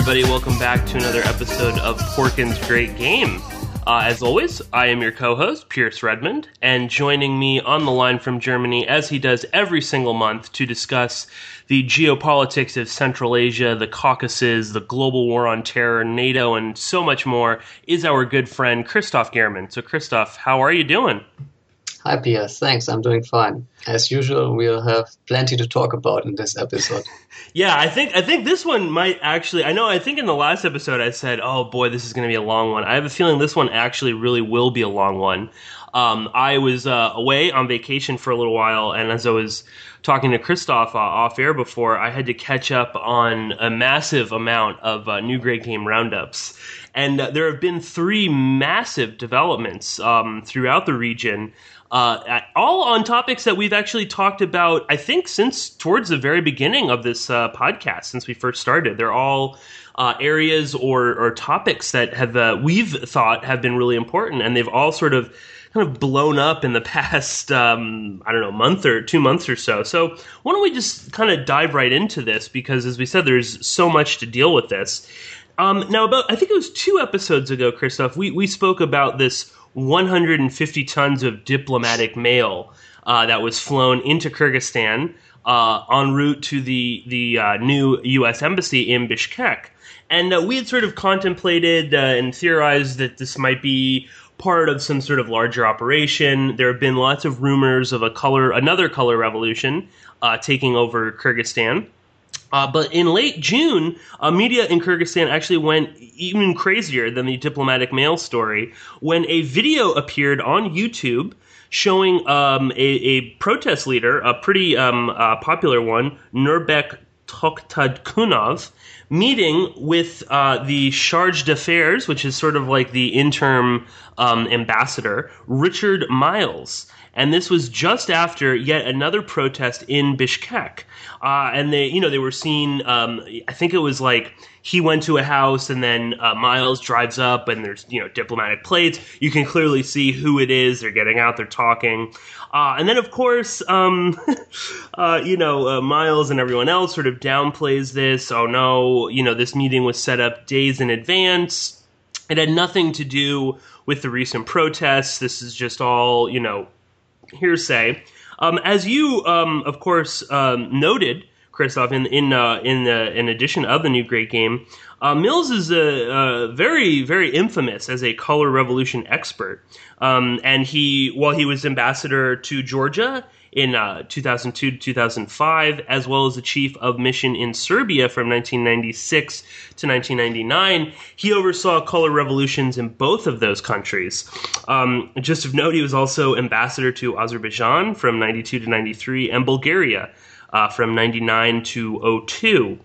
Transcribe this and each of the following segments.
everybody. Welcome back to another episode of Porkin's Great Game. As always, I am your co-host, Pierce Redmond, and joining me on the line from Germany, as he does every single month, to discuss the geopolitics of Central Asia, the Caucasus, the global war on terror, NATO, and so much more, is our good friend, Christoph Gehrman. So, Christoph, how are you doing? Hi, Pierce. Thanks. I'm doing fine. As usual, we'll have plenty to talk about in this episode. Yeah, I think this one might actually... I think in the last episode I said, oh boy, this is going to be a long one. I have a feeling this one actually really will be a long one. I was away on vacation for a little while, and as I was talking to Christoph off air before, I had to catch up on a massive amount of new Great Game roundups. And there have been 3 massive developments throughout the region, all on topics that we've actually talked about, I think, since towards the very beginning of this podcast, since we first started. They're all areas or topics that have we've thought have been really important, and they've all sort of kind of blown up in the past, month or 2 months or so. So why don't we just kind of dive right into this, because as we said, there's so much to deal with this. Now, I think it was 2 episodes ago, Christoph, we spoke about this 150 tons of diplomatic mail that was flown into Kyrgyzstan en route to the new U.S. embassy in Bishkek. And we had sort of contemplated and theorized that this might be part of some sort of larger operation. There have been lots of rumors of another color revolution taking over Kyrgyzstan. But in late June, media in Kyrgyzstan actually went even crazier than the diplomatic mail story when a video appeared on YouTube showing a protest leader, a pretty popular one, Nurbek Toktadkunov, meeting with the Charge d'Affaires, which is sort of like the interim ambassador, Richard Miles. And this was just after yet another protest in Bishkek. And they were seen, I think it was like he went to a house and then Miles drives up and there's, diplomatic plates. You can clearly see who it is. They're getting out, they're talking. And then, of course, Miles and everyone else sort of downplays this. Oh, no, this meeting was set up days in advance. It had nothing to do with the recent protests. This is just all, hearsay. As you, of course, noted, Christoph, in edition of the new Great Game, Mills is very, very infamous as a color revolution expert. And while he was ambassador to Georgia in 2002 to 2005, as well as the chief of mission in Serbia from 1996 to 1999, he oversaw color revolutions in both of those countries. Just of note, he was also ambassador to Azerbaijan from 92 to 93 and Bulgaria from 99 to 02.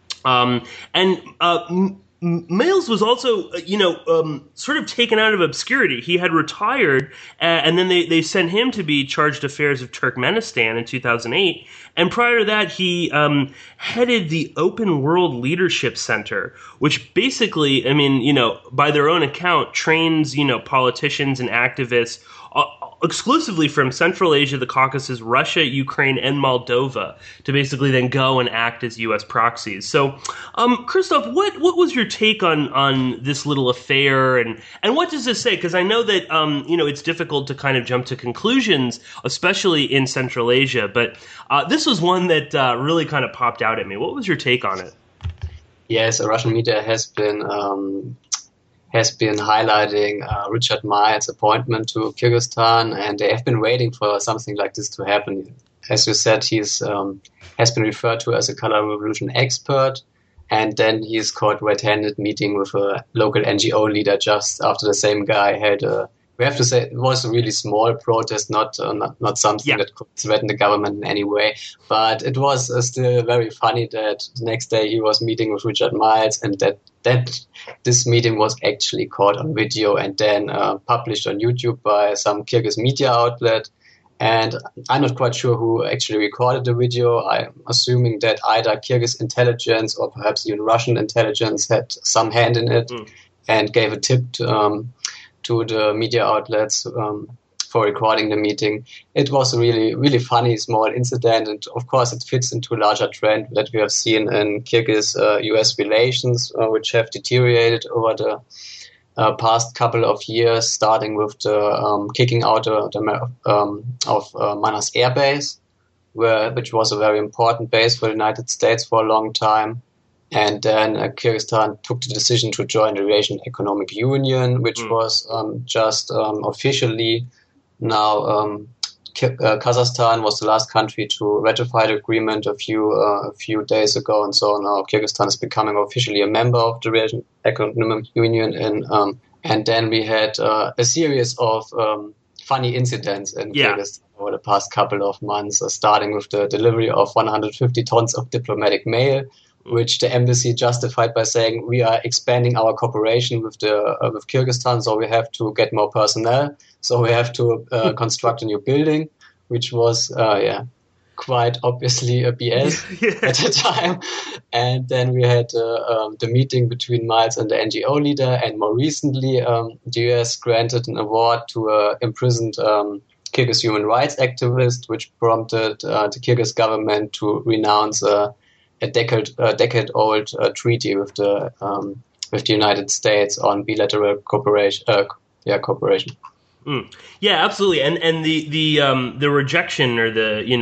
Miles was also, sort of taken out of obscurity. He had retired, and then they sent him to be Charge d'Affaires of Turkmenistan in 2008. And prior to that, he headed the Open World Leadership Center, which basically, by their own account, trains, politicians and activists exclusively from Central Asia, the Caucasus, Russia, Ukraine, and Moldova to basically then go and act as U.S. proxies. So, Christoph, what was your take on this little affair, and what does this say? Because I know that, it's difficult to kind of jump to conclusions, especially in Central Asia, but this was one that really kind of popped out at me. What was your take on it? Yes, Russian media has been highlighting Richard Miles' appointment to Kyrgyzstan, and they have been waiting for something like this to happen. As you said, he's has been referred to as a color revolution expert, and then he's caught red-handed meeting with a local NGO leader just after the same guy had we have to say it was a really small protest, not something that could threaten the government in any way. But it was still very funny that the next day he was meeting with Richard Miles, and that this meeting was actually caught on video and then published on YouTube by some Kyrgyz media outlet. And I'm not quite sure who actually recorded the video. I'm assuming that either Kyrgyz intelligence or perhaps even Russian intelligence had some hand in it and gave a tip to the media outlets for for recording the meeting. It was a really, really funny small incident, and of course it fits into a larger trend that we have seen in Kyrgyz-US relations, which have deteriorated over the past couple of years, starting with the kicking out of Manas Air Base, which was a very important base for the United States for a long time. And then Kyrgyzstan took the decision to join the Eurasian Economic Union, which was just officially now. Kazakhstan was the last country to ratify the agreement a few days ago, and so now Kyrgyzstan is becoming officially a member of the Eurasian Economic Union. And then we had a series of funny incidents in Kyrgyzstan over the past couple of months, starting with the delivery of 150 tons of diplomatic mail, which the embassy justified by saying we are expanding our cooperation with Kyrgyzstan, so we have to get more personnel, so we have to construct a new building, which was quite obviously a BS at the time. And then we had the meeting between Miles and the NGO leader, and more recently the US granted an award to an imprisoned Kyrgyz human rights activist, which prompted the Kyrgyz government to renounce a decade-old treaty with the United States on bilateral cooperation. Yeah, absolutely. And the rejection or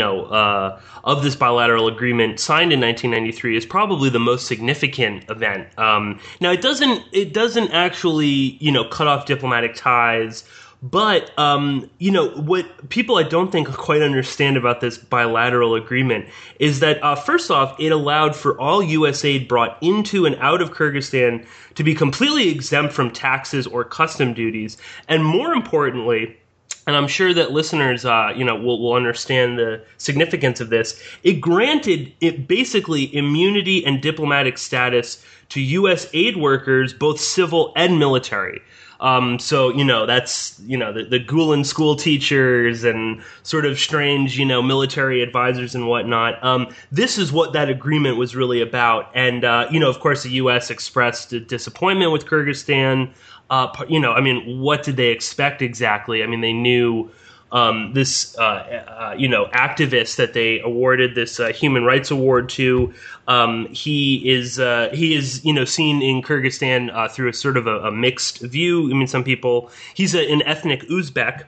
of this bilateral agreement signed in 1993 is probably the most significant event. Now it doesn't actually cut off diplomatic ties. But, what people I don't think quite understand about this bilateral agreement is that, first off, it allowed for all U.S. aid brought into and out of Kyrgyzstan to be completely exempt from taxes or custom duties. And more importantly, and I'm sure that listeners, will understand the significance of this, it granted it basically immunity and diplomatic status to U.S. aid workers, both civil and military. So, that's, the Gulen school teachers and sort of strange, military advisors and whatnot. This is what that agreement was really about. And, of course, the U.S. expressed disappointment with Kyrgyzstan. What did they expect exactly? I mean, they knew this activist that they awarded this human rights award to. He is seen in Kyrgyzstan through a sort of a mixed view. I mean, some people, he's an ethnic Uzbek,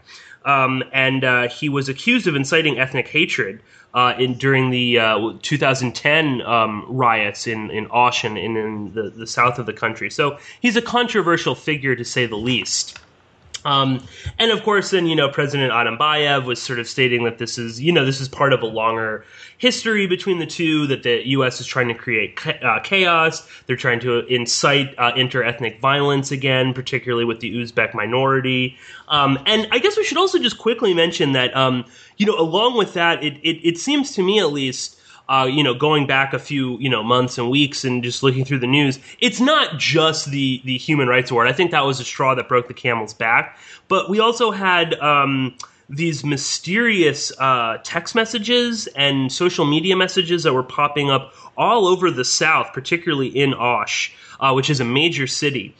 and he was accused of inciting ethnic hatred during the 2010 riots in Osh and in the south of the country. So he's a controversial figure, to say the least. And of course, then, President Atambayev was sort of stating that this is part of a longer history between the two, that the U.S. is trying to create chaos. They're trying to incite inter-ethnic violence again, particularly with the Uzbek minority. And I guess we should also just quickly mention that, along with that, it seems to me at least, going back a few, months and weeks and just looking through the news, it's not just the Human Rights Award. I think that was a straw that broke the camel's back. But we also had these mysterious text messages and social media messages that were popping up all over the South, particularly in Osh, which is a major city.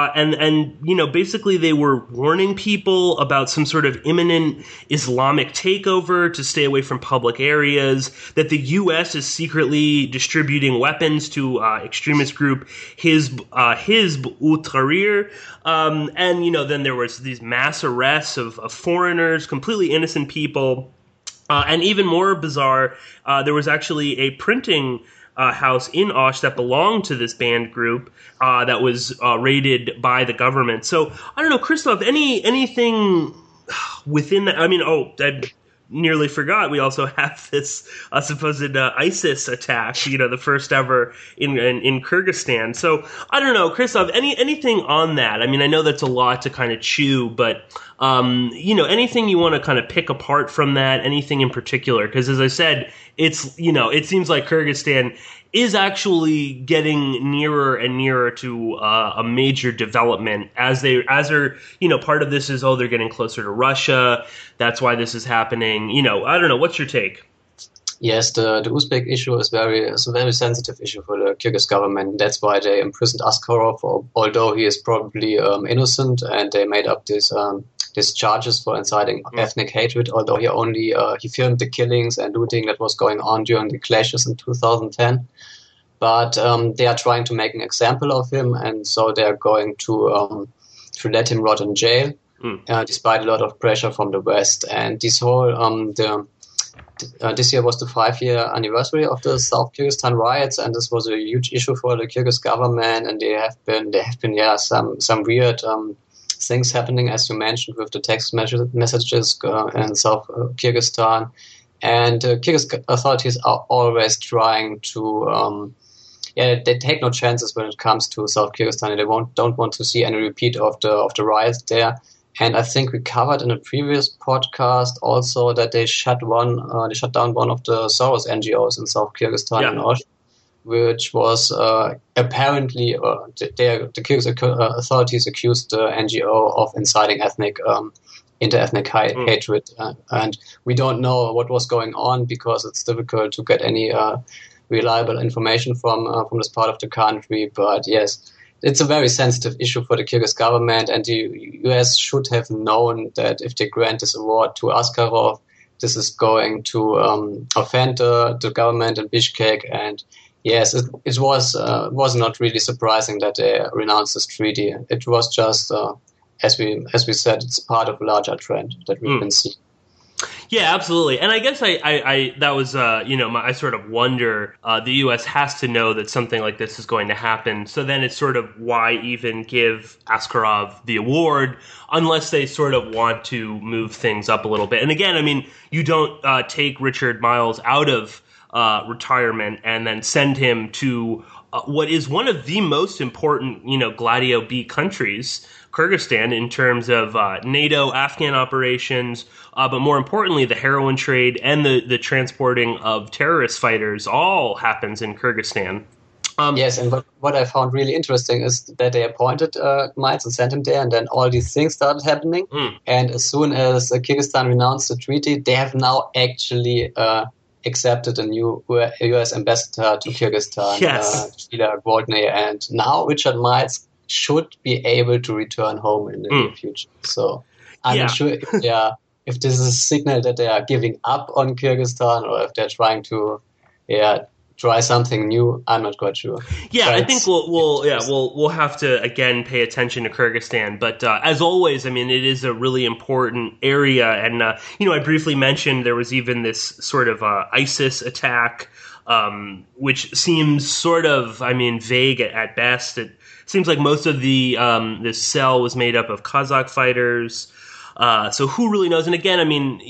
And basically they were warning people about some sort of imminent Islamic takeover, to stay away from public areas, that the U.S. is secretly distributing weapons to extremist group Hizb ut-Tahrir. And, then there was these mass arrests of foreigners, completely innocent people. And even more bizarre, there was actually a printing house in Osh that belonged to this banned group that was raided by the government. So I don't know, Christoph, anything within that? I mean, I nearly forgot. We also have this supposed ISIS attack, the first ever in Kyrgyzstan. So I don't know, Christoph, anything on that? I mean, I know that's a lot to kind of chew, but anything you want to kind of pick apart from that? Anything in particular? Because as I said, it's it seems like Kyrgyzstan is actually getting nearer and nearer to a major development as they're part of this is they're getting closer to Russia. That's why this is happening. I don't know. What's your take? Yes, the Uzbek issue is a very sensitive issue for the Kyrgyz government. That's why they imprisoned Askarov, although he is probably innocent, and they made up these charges for inciting ethnic hatred. Although he filmed the killings and looting that was going on during the clashes in 2010. But they are trying to make an example of him, and so they are going to let him rot in jail, despite a lot of pressure from the West. And this whole this year was the 5-year anniversary of the South Kyrgyzstan riots, and this was a huge issue for the Kyrgyz government. And there have been some weird things happening, as you mentioned, with the text messages in South Kyrgyzstan. And Kyrgyz authorities are always trying to they take no chances when it comes to South Kyrgyzstan, and they don't want to see any repeat of the riots there. And I think we covered in a previous podcast also that they shut down one of the Soros NGOs in South Kyrgyzstan, in Osh, which was apparently the Kyrgyz authorities accused the NGO of inciting inter-ethnic hatred, and we don't know what was going on because it's difficult to get any reliable information from this part of the country. But yes, it's a very sensitive issue for the Kyrgyz government, and the US should have known that if they grant this award to Askarov, this is going to offend the government in Bishkek. And yes, it was not really surprising that they renounced this treaty. It was just, as we said, it's part of a larger trend that we've been seeing. Yeah, absolutely. And I guess I that was, I sort of wonder, the U.S. has to know that something like this is going to happen. So then it's sort of why even give Askarov the award unless they sort of want to move things up a little bit. And again, I mean, you don't take Richard Miles out of retirement and then send him to what is one of the most important, Gladio B countries, Kyrgyzstan, in terms of NATO, Afghan operations, but more importantly, the heroin trade and the transporting of terrorist fighters all happens in Kyrgyzstan. Yes, and what I found really interesting is that they appointed Miles and sent him there, and then all these things started happening. And as soon as Kyrgyzstan renounced the treaty, they have now actually accepted a new U.S. ambassador to Kyrgyzstan, Sheila Gwoldnay, and now Richard Miles should be able to return home in the near future. So I'm not sure if this is a signal that they are giving up on Kyrgyzstan or if they're trying to try something new. I'm not quite sure. Yeah, but I think we'll have to again pay attention to Kyrgyzstan. But as always, I mean, it is a really important area, and I briefly mentioned there was even this sort of ISIS attack, which seems sort of, vague at best. It seems like most of the this cell was made up of Kazakh fighters. So who really knows? And again,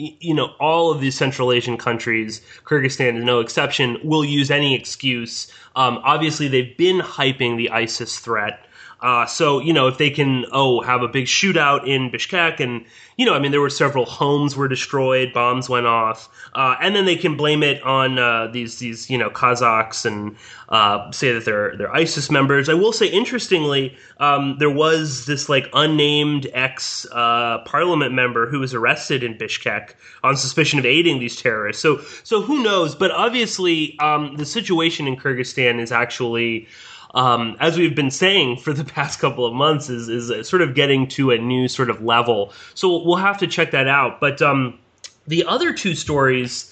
all of these Central Asian countries, Kyrgyzstan is no exception, will use any excuse. Obviously, they've been hyping the ISIS threat. So, if they can, have a big shootout in Bishkek and, there were several homes were destroyed, bombs went off, and then they can blame it on these Kazakhs and say that they're ISIS members. I will say, interestingly, there was this unnamed ex-parliament member who was arrested in Bishkek on suspicion of aiding these terrorists. So who knows? But obviously, the situation in Kyrgyzstan is actually, as we've been saying for the past couple of months, is sort of getting to a new sort of level. So we'll have to check that out. But the other two stories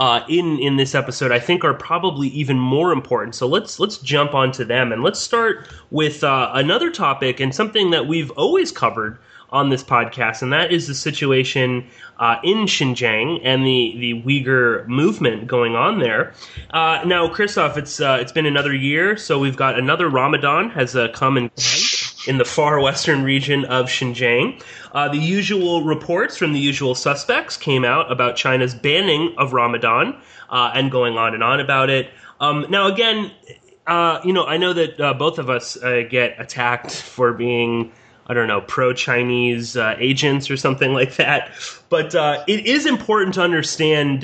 in this episode, I think, are probably even more important. So let's jump onto them, and let's start with another topic and something that we've always covered on this podcast, and that is the situation in Xinjiang and the Uyghur movement going on there. Now, Christoph, it's been another year, so we've got another Ramadan has come and gone in the far western region of Xinjiang. The usual reports from the usual suspects came out about China's banning of Ramadan and going on and on about it. Now, again, I know that both of us get attacked for being, pro-Chinese agents or something like that. But it is important to understand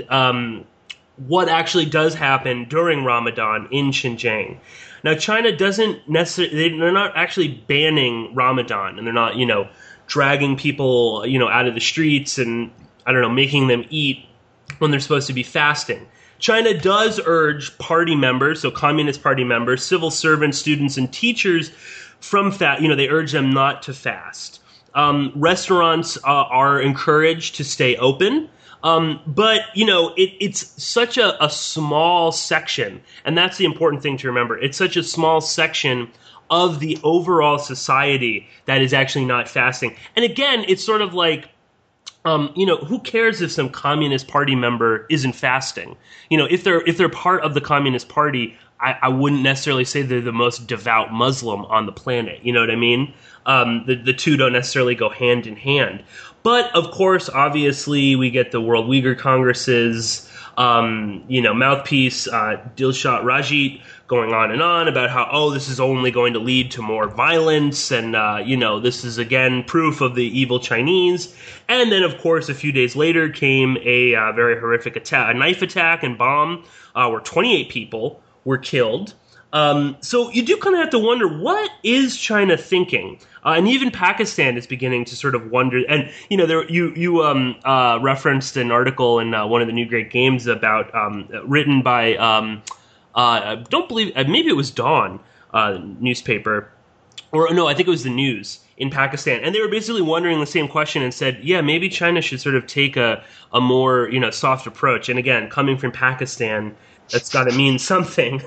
what actually does happen during Ramadan in Xinjiang. Now, China doesn't necessarily, they're not actually banning Ramadan, and they're not, dragging people, out of the streets and, making them eat when they're supposed to be fasting. China does urge party members, so Communist Party members, civil servants, students, and teachers they urge them not to fast. Restaurants are encouraged to stay open. But, it's such a small section, and that's the important thing to remember. It's such a small section of the overall society that is actually not fasting. And again, it's sort of like, who cares if some Communist Party member isn't fasting? If they're part of the Communist Party, I wouldn't necessarily say they're the most devout Muslim on the planet. You know what I mean? The two don't necessarily go hand in hand. But, of course, obviously, we get the World Uyghur Congress's, mouthpiece, Dilshat Rajit, going on about how, this is only going to lead to more violence, and, this is, again, proof of the evil Chinese. And then, of course, a few days later came a very horrific attack, a knife attack and bomb, where 28 people were killed. So you do kind of have to wonder, what is China thinking? And even Pakistan is beginning to sort of wonder. And you referenced an article in one of the New Great Games about written by I don't believe maybe it was Dawn newspaper, or no, I think it was the News in Pakistan, and they were basically wondering the same question and said, yeah, maybe China should sort of take a more soft approach. And again, coming from Pakistan, that's got to mean something.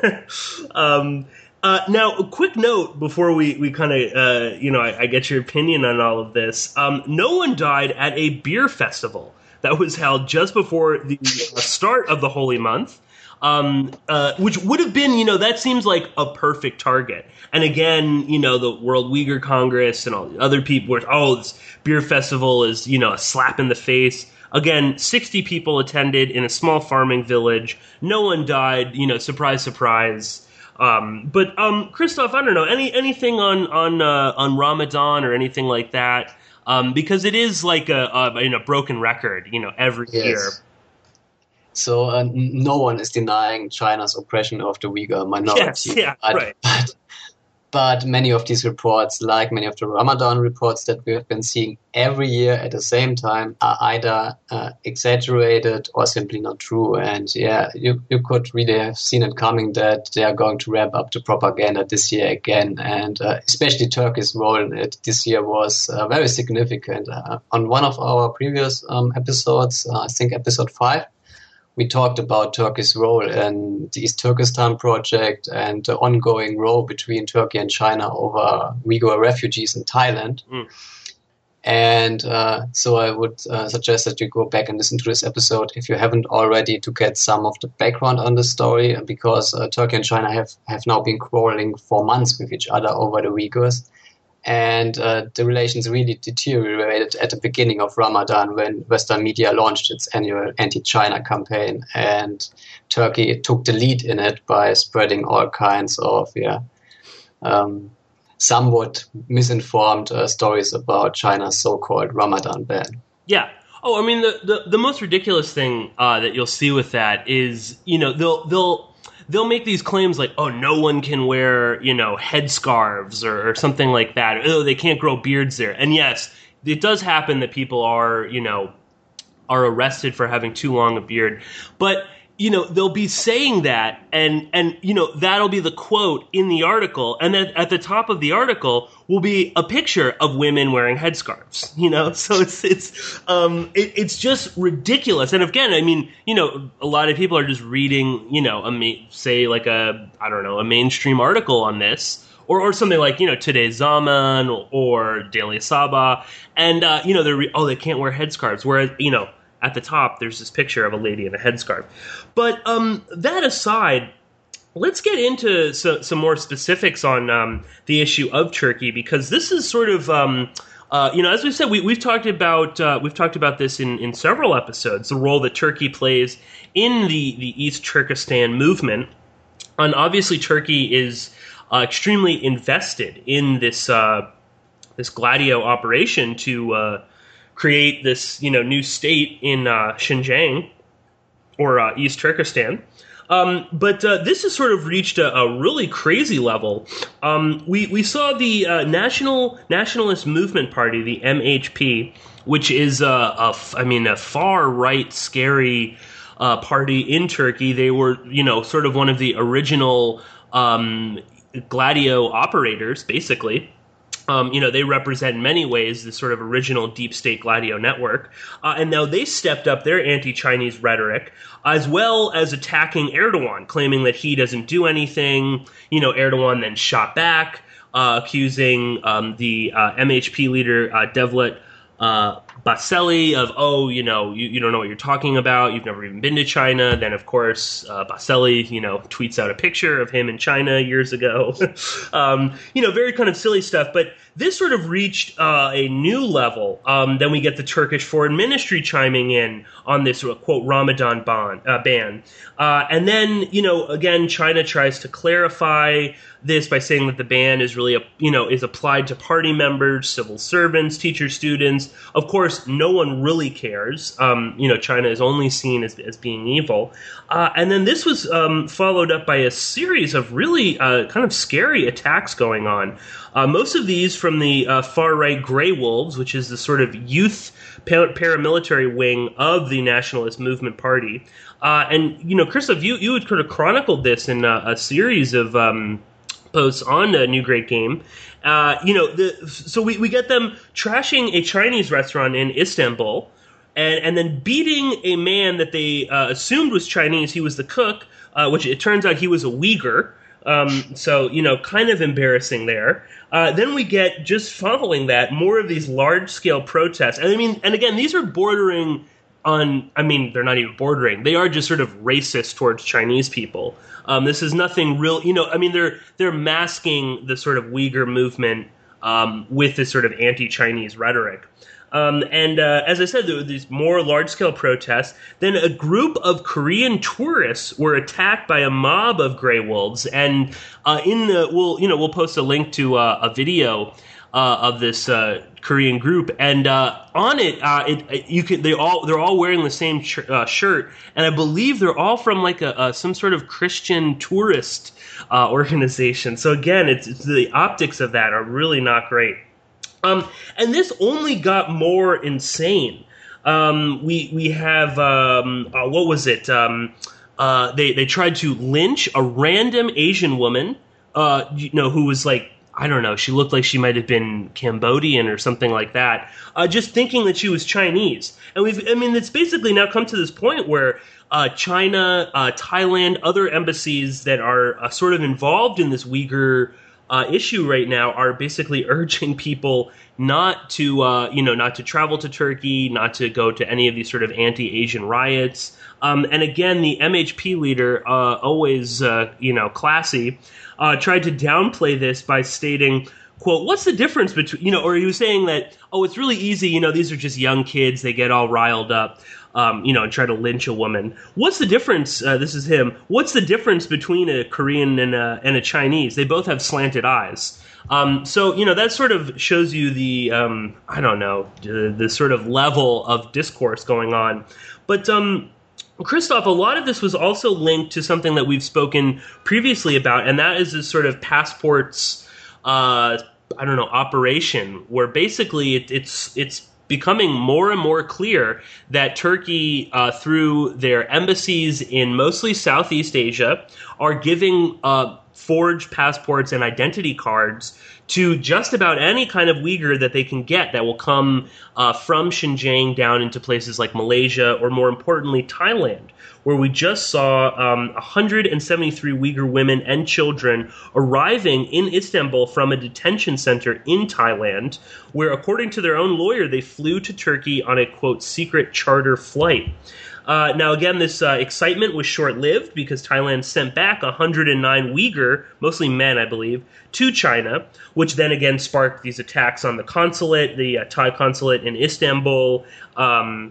Now, a quick note before we kind of, I get your opinion on all of this. No one died at a beer festival that was held just before the start of the holy month, which would have been, that seems like a perfect target. And again, the World Uyghur Congress and all the other people were, this beer festival is, a slap in the face. Again, 60 people attended in a small farming village. No one died. Surprise, surprise. But Christoph, I don't know, anything on Ramadan or anything like that, because it is like a broken record, every year. So no one is denying China's oppression of the Uyghur minority. Yes, right. But many of these reports, like many of the Ramadan reports that we have been seeing every year at the same time, are either exaggerated or simply not true. And you could really have seen it coming that they are going to ramp up the propaganda this year again. And especially Turkey's role in it this year was very significant. On one of our previous episodes, I think episode 5, we talked about Turkey's role in the East Turkestan project and the ongoing role between Turkey and China over Uyghur refugees in Thailand. And so I would suggest that you go back and listen to this episode if you haven't already, to get some of the background on the story, because Turkey and China have now been quarreling for months with each other over the Uyghurs. And the relations really deteriorated at the beginning of Ramadan when Western media launched its annual anti-China campaign, and Turkey took the lead in it by spreading all kinds of somewhat misinformed stories about China's so-called Ramadan ban. Yeah. Oh, I mean, the most ridiculous thing that you'll see with that is, they'll make these claims like, no one can wear, headscarves or something like that. Oh, they can't grow beards there. And yes, it does happen that people are arrested for having too long a beard. But, they'll be saying that, and that'll be the quote in the article. And then at the top of the article will be a picture of women wearing headscarves, so it's just ridiculous. And again, I mean, a lot of people are just reading, a mainstream article on this, or something like, Today's Zaman or Daily Sabah, and, they can't wear headscarves. Whereas, at the top, there's this picture of a lady in a headscarf. But that aside, let's get into some more specifics on the issue of Turkey, because this is sort of, as we said, we've talked about this in several episodes, the role that Turkey plays in the East Turkestan movement, and obviously Turkey is extremely invested in this Gladio operation to create this new state in Xinjiang or East Turkestan. But this has sort of reached a really crazy level. We saw the Nationalist Movement Party, the MHP, which is a far right, scary party in Turkey. They were, sort of one of the original Gladio operators, basically. They represent in many ways the sort of original deep state Gladio network. And now they stepped up their anti-Chinese rhetoric, as well as attacking Erdogan, claiming that he doesn't do anything. Erdogan then shot back, accusing the MHP leader, Devlet Bahçeli, of, you don't know what you're talking about. You've never even been to China. Then, of course, Bahçeli, tweets out a picture of him in China years ago. Very kind of silly stuff. But this sort of reached a new level. Then we get the Turkish Foreign Ministry chiming in on this, quote, Ramadan ban. And then, again, China tries to clarify this by saying that the ban is really, is applied to party members, civil servants, teachers, students. Of course, no one really cares. China is only seen as being evil. And then this was followed up by a series of really kind of scary attacks going on. Most of these from the far-right Grey Wolves, which is the sort of youth paramilitary wing of the Nationalist Movement Party. And, Christoph, you had kind of chronicled this in a series of posts on a New Great Game. So we get them trashing a Chinese restaurant in Istanbul and then beating a man that they assumed was Chinese. He was the cook, which it turns out he was a Uyghur. So, kind of embarrassing there. Then we get, just following that, more of these large-scale protests. And again, these are bordering on, they're not even bordering. They are just sort of racist towards Chinese people. This is nothing real, they're masking the sort of Uyghur movement with this sort of anti-Chinese rhetoric. As I said, there were these more large-scale protests. Then a group of Korean tourists were attacked by a mob of Grey Wolves, and we'll post a link to a video of this Korean group, and on it, they're all wearing the same shirt, and I believe they're all from like some sort of Christian tourist organization. So again, it's the optics of that are really not great. And this only got more insane. We have what was it? They tried to lynch a random Asian woman, who was like, I don't know, she looked like she might have been Cambodian or something like that, just thinking that she was Chinese. And it's basically now come to this point where China, Thailand, other embassies that are sort of involved in this Uyghur issue right now are basically urging people not to travel to Turkey, not to go to any of these sort of anti-Asian riots. And again, the MHP leader, always classy, tried to downplay this by stating, quote, "What's the difference between," or he was saying that, it's really easy, these are just young kids, they get all riled up, and try to lynch a woman. What's the difference? This is him. What's the difference between a Korean and a Chinese? They both have slanted eyes. So that sort of shows you the, the sort of level of discourse going on. But, Christoph, a lot of this was also linked to something that we've spoken previously about, and that is this sort of passports, operation, where basically it's becoming more and more clear that Turkey, through their embassies in mostly Southeast Asia, are giving forged passports and identity cards to just about any kind of Uyghur that they can get that will come from Xinjiang down into places like Malaysia, or more importantly, Thailand, where we just saw 173 Uyghur women and children arriving in Istanbul from a detention center in Thailand, where, according to their own lawyer, they flew to Turkey on a, quote, secret charter flight. Now, again, this excitement was short-lived because Thailand sent back 109 Uyghur, mostly men, I believe, to China, which then again sparked these attacks on the consulate, the Thai consulate in Istanbul. And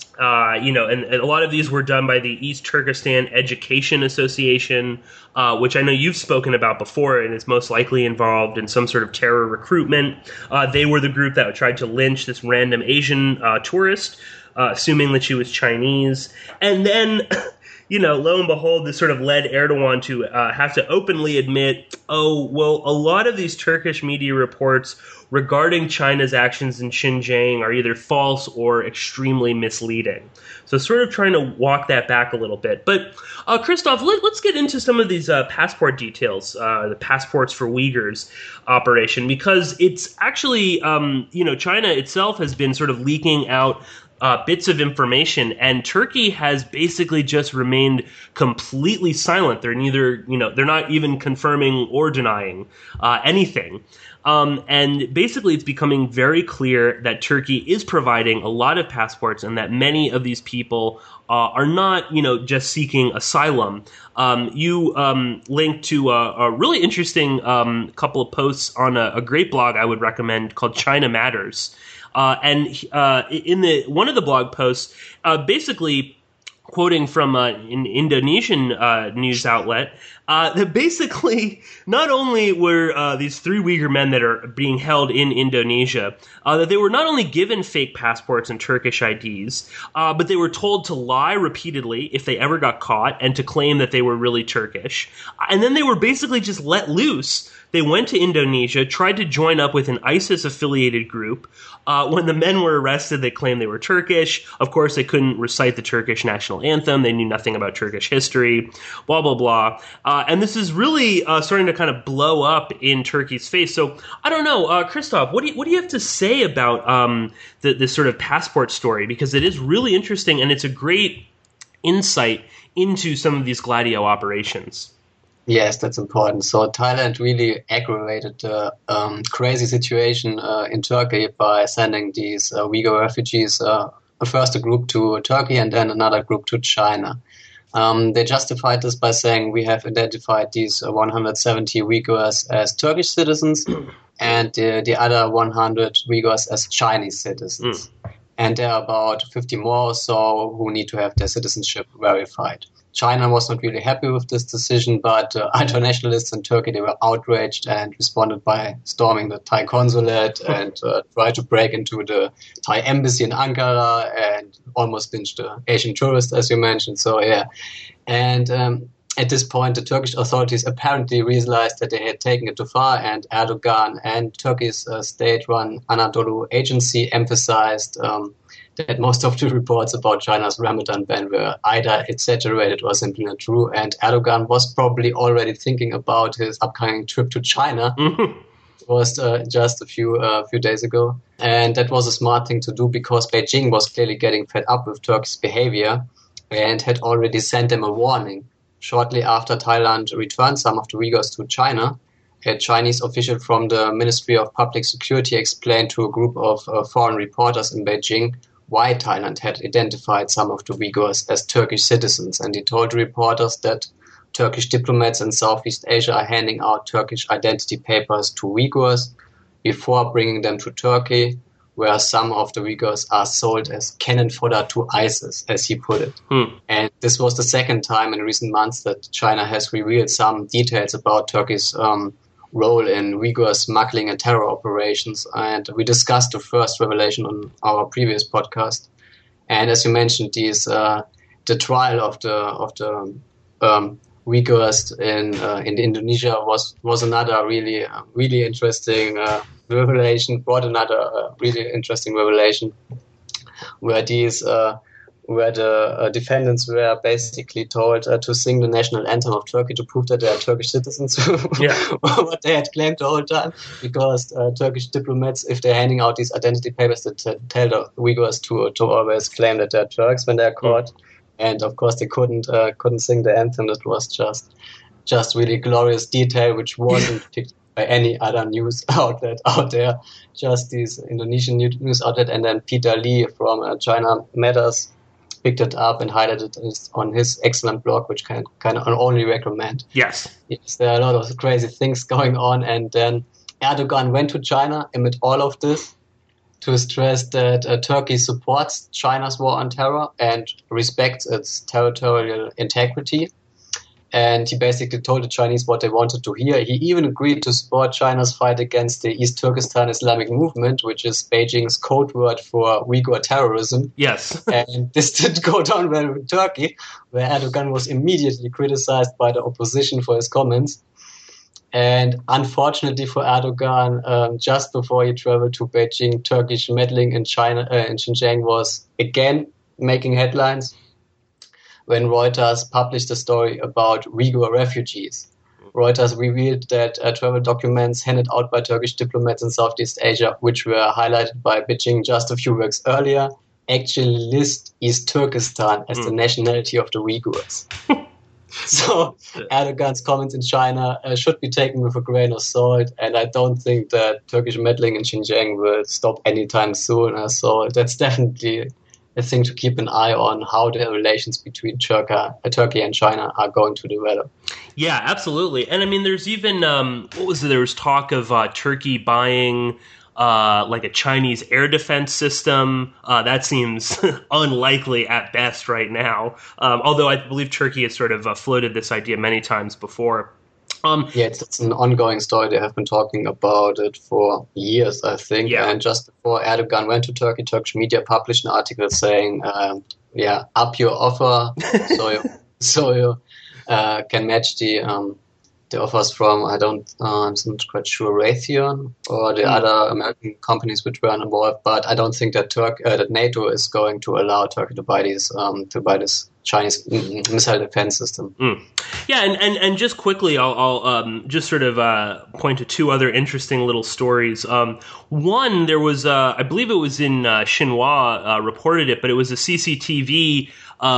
a lot of these were done by the East Turkestan Education Association, which I know you've spoken about before and is most likely involved in some sort of terror recruitment. They were the group that tried to lynch this random Asian tourist, assuming that she was Chinese. And then, lo and behold, this sort of led Erdogan to have to openly admit, oh, well, a lot of these Turkish media reports regarding China's actions in Xinjiang are either false or extremely misleading. So sort of trying to walk that back a little bit. But Christoph, let's get into some of these passport details, the Passports for Uyghurs operation, because it's actually, China itself has been sort of leaking out bits of information, and Turkey has basically just remained completely silent. They're neither, they're not even confirming or denying anything. And basically, it's becoming very clear that Turkey is providing a lot of passports, and that many of these people are not, just seeking asylum. You linked to a really interesting couple of posts on a great blog I would recommend called China Matters. And in one of the blog posts, basically quoting from an Indonesian news outlet, that basically not only were these 3 Uyghur men that are being held in Indonesia, that they were not only given fake passports and Turkish IDs, but they were told to lie repeatedly if they ever got caught and to claim that they were really Turkish. And then they were basically just let loose. They went to Indonesia, tried to join up with an ISIS-affiliated group. When the men were arrested, they claimed they were Turkish. Of course, they couldn't recite the Turkish national anthem. They knew nothing about Turkish history, blah, blah, blah. And this is really starting to kind of blow up in Turkey's face. So I don't know, Christoph, what do you have to say about this sort of passport story? Because it is really interesting, and it's a great insight into some of these Gladio operations. Yes, that's important. So Thailand really aggravated the crazy situation in Turkey by sending these Uyghur refugees, first a group to Turkey and then another group to China. They justified this by saying we have identified these 170 Uyghurs as Turkish citizens and the other 100 Uyghurs as Chinese citizens. And there are about 50 more or so who need to have their citizenship verified. China was not really happy with this decision, but internationalists in Turkey, they were outraged and responded by storming the Thai consulate and tried to break into the Thai embassy in Ankara and almost lynched the Asian tourists, as you mentioned. So, yeah. And at this point, the Turkish authorities apparently realized that they had taken it too far, and Erdogan and Turkey's state-run Anadolu agency emphasized that most of the reports about China's Ramadan ban were either exaggerated or simply not true, and Erdogan was probably already thinking about his upcoming trip to China. It was just a few days ago, and that was a smart thing to do because Beijing was clearly getting fed up with Turkey's behavior and had already sent them a warning. Shortly after Thailand returned some of the Uyghurs to China, a Chinese official from the Ministry of Public Security explained to a group of foreign reporters in Beijing why Thailand had identified some of the Uyghurs as Turkish citizens, and he told reporters that Turkish diplomats in Southeast Asia are handing out Turkish identity papers to Uyghurs before bringing them to Turkey, where some of the Uyghurs are sold as cannon fodder to ISIS, as he put it. And this was the second time in recent months that China has revealed some details about Turkey's role in Uyghur smuggling and terror operations, and we discussed the first revelation on our previous podcast. And as you mentioned, the trial of the Uyghurs in Indonesia was another really interesting revelation. Brought another really interesting revelation, where the defendants were basically told to sing the national anthem of Turkey to prove that they are Turkish citizens, what they had claimed the whole time, because Turkish diplomats, if they're handing out these identity papers, that tell the Uyghurs to always claim that they're Turks when they're caught. And of course they couldn't sing the anthem. That was just really glorious detail, which wasn't picked by any other news outlet out there, just these Indonesian news outlet, and then Peter Lee from China Matters picked it up and highlighted it on his excellent blog, which kind of only recommend. Yes, there are a lot of crazy things going on, and then Erdogan went to China amid all of this to stress that Turkey supports China's war on terror and respects its territorial integrity. And he basically told the Chinese what they wanted to hear. He even agreed to support China's fight against the East Turkestan Islamic Movement, which is Beijing's code word for Uyghur terrorism. Yes. And this didn't go down well in Turkey, where Erdogan was immediately criticized by the opposition for his comments. And unfortunately for Erdogan, just before he traveled to Beijing, Turkish meddling in Xinjiang was again making headlines when Reuters published a story about Uyghur refugees. Reuters revealed that travel documents handed out by Turkish diplomats in Southeast Asia, which were highlighted by Beijing just a few weeks earlier, actually list East Turkestan as the nationality of the Uyghurs. So Erdogan's comments in China should be taken with a grain of salt, and I don't think that Turkish meddling in Xinjiang will stop anytime soon. So that's definitely a thing to keep an eye on, how the relations between Turkey and China are going to develop. Yeah, absolutely. And I mean, there's even, there was talk of Turkey buying like a Chinese air defense system. That seems unlikely at best right now. Although I believe Turkey has sort of floated this idea many times before. It's an ongoing story. They have been talking about it for years, I think. Yeah. And just before Erdogan went to Turkey, Turkish media published an article saying, up your offer so you can match the offers from, I'm not quite sure, Raytheon or the other American companies which were involved. But I don't think that that NATO is going to allow Turkey to buy this Chinese missile defense system. Yeah, and just quickly, I'll just sort of point to two other interesting little stories. One, there was, I believe it was in Xinhua reported it, but it was a CCTV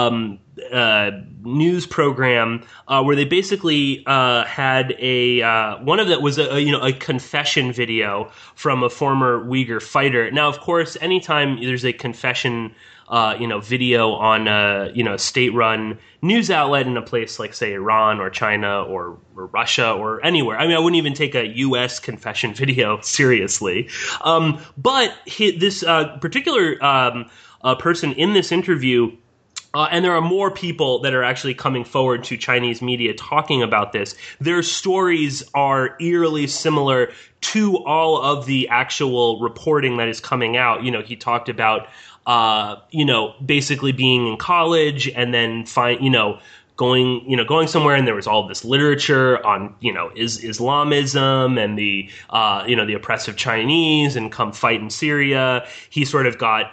news program where they basically had one of that was a confession video from a former Uyghur fighter. Now, of course, anytime there's a confession video on a state-run news outlet in a place like, say, Iran or China or Russia or anywhere. I mean, I wouldn't even take a U.S. confession video seriously. But this particular person in this interview, and there are more people that are actually coming forward to Chinese media talking about this. Their stories are eerily similar to all of the actual reporting that is coming out. He talked about basically being in college and then going somewhere, and there was all of this literature on, Islamism and the oppressive Chinese and come fight in Syria. He sort of got,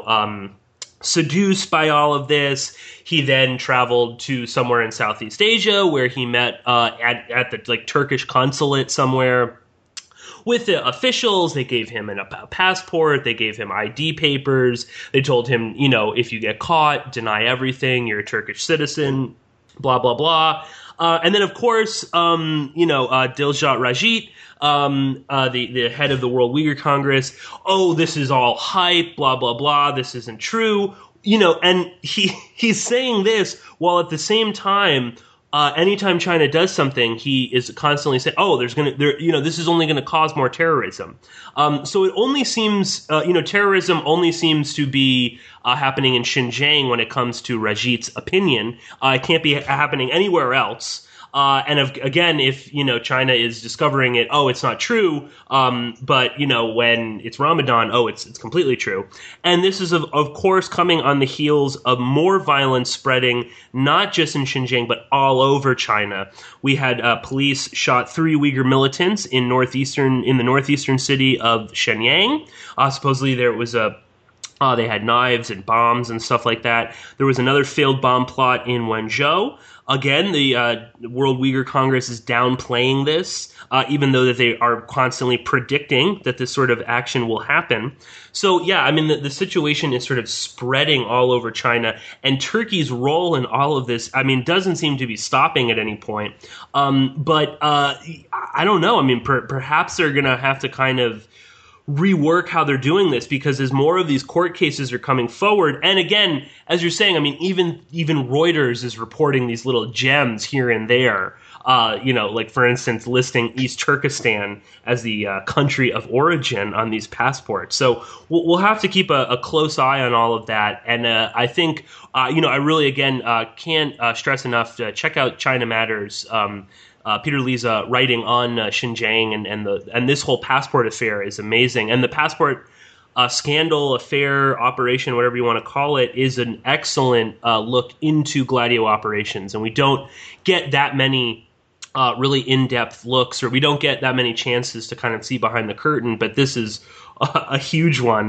seduced by all of this. He then traveled to somewhere in Southeast Asia where he met at the Turkish consulate somewhere with the officials. They gave him a passport. They gave him ID papers. They told him, if you get caught, deny everything. You're a Turkish citizen, blah, blah, blah. And then, of course, Diljat Rajit, the head of the World Uyghur Congress, this is all hype, blah, blah, blah, this isn't true. And he's saying this while at the same time, anytime China does something, he is constantly saying, this is only going to cause more terrorism. So it only seems, terrorism only seems to be happening in Xinjiang when it comes to Rajit's opinion. It can't be happening anywhere else. Again, if, China is discovering it, it's not true. But, when it's Ramadan, it's completely true. And this is, of course, coming on the heels of more violence spreading, not just in Xinjiang, but all over China. We had police shot 3 Uyghur militants in the northeastern city of Shenyang. Supposedly there was they had knives and bombs and stuff like that. There was another failed bomb plot in Wenzhou. Again, the World Uyghur Congress is downplaying this, even though that they are constantly predicting that this sort of action will happen. So, yeah, I mean, the situation is sort of spreading all over China, and Turkey's role in all of this, I mean, doesn't seem to be stopping at any point. But I don't know. I mean, perhaps they're going to have to kind of rework how they're doing this, because as more of these court cases are coming forward, and again, as you're saying, I mean, even Reuters is reporting these little gems here and there like for instance, listing East Turkestan as the country of origin on these passports. So we'll have to keep a close eye on all of that. And I think, I really, again, can't stress enough to check out China Matters. Peter Lee's writing on Xinjiang and this whole passport affair is amazing. And the passport scandal, affair, operation, whatever you want to call it, is an excellent look into Gladio operations. And we don't get that many really in-depth looks, or we don't get that many chances to kind of see behind the curtain, but this is a huge one.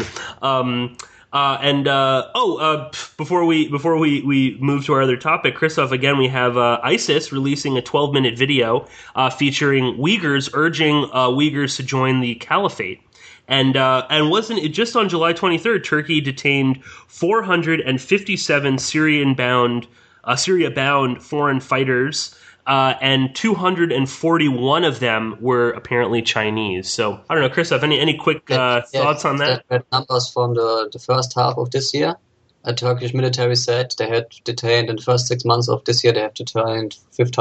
Before we move to our other topic, Christoph, again, we have ISIS releasing a 12-minute video featuring Uyghurs urging Uyghurs to join the caliphate. And wasn't it just on July 23rd, Turkey detained 457 Syria-bound foreign fighters, and 241 of them were apparently Chinese. So I don't know, Christoph, any quick thoughts on that? Numbers from the first half of this year. A Turkish military said they had detained in the first 6 months of this year. They have detained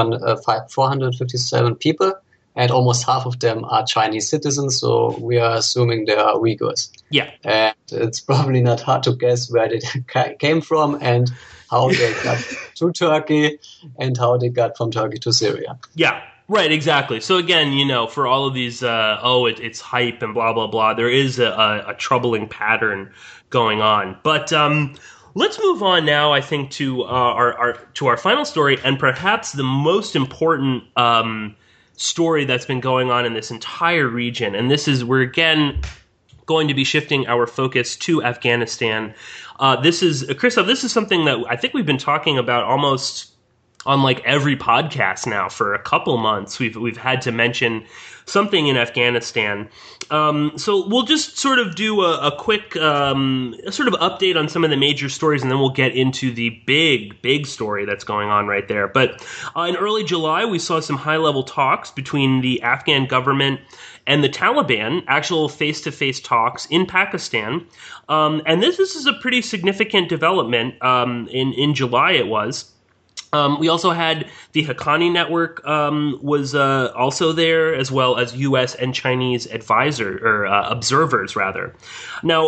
457 people. And almost half of them are Chinese citizens, so we are assuming they are Uyghurs. Yeah. And it's probably not hard to guess where they came from and how they got to Turkey and how they got from Turkey to Syria. Yeah, right, exactly. So again, for all of these, it's hype and blah, blah, blah, there is a troubling pattern going on. But let's move on now, I think, to our final story, and perhaps the most important story that's been going on in this entire region. And we're again going to be shifting our focus to Afghanistan. Christoph, this is something that I think we've been talking about almost on like every podcast now for a couple months. We've had to mention something in Afghanistan. So we'll just sort of do a quick sort of update on some of the major stories, and then we'll get into the big story that's going on right there. But in early July, we saw some high-level talks between the Afghan government and the Taliban, actual face-to-face talks in Pakistan. And this is a pretty significant development. In July it was. We also had the Haqqani Network was also there, as well as U.S. and Chinese observers, rather. Now,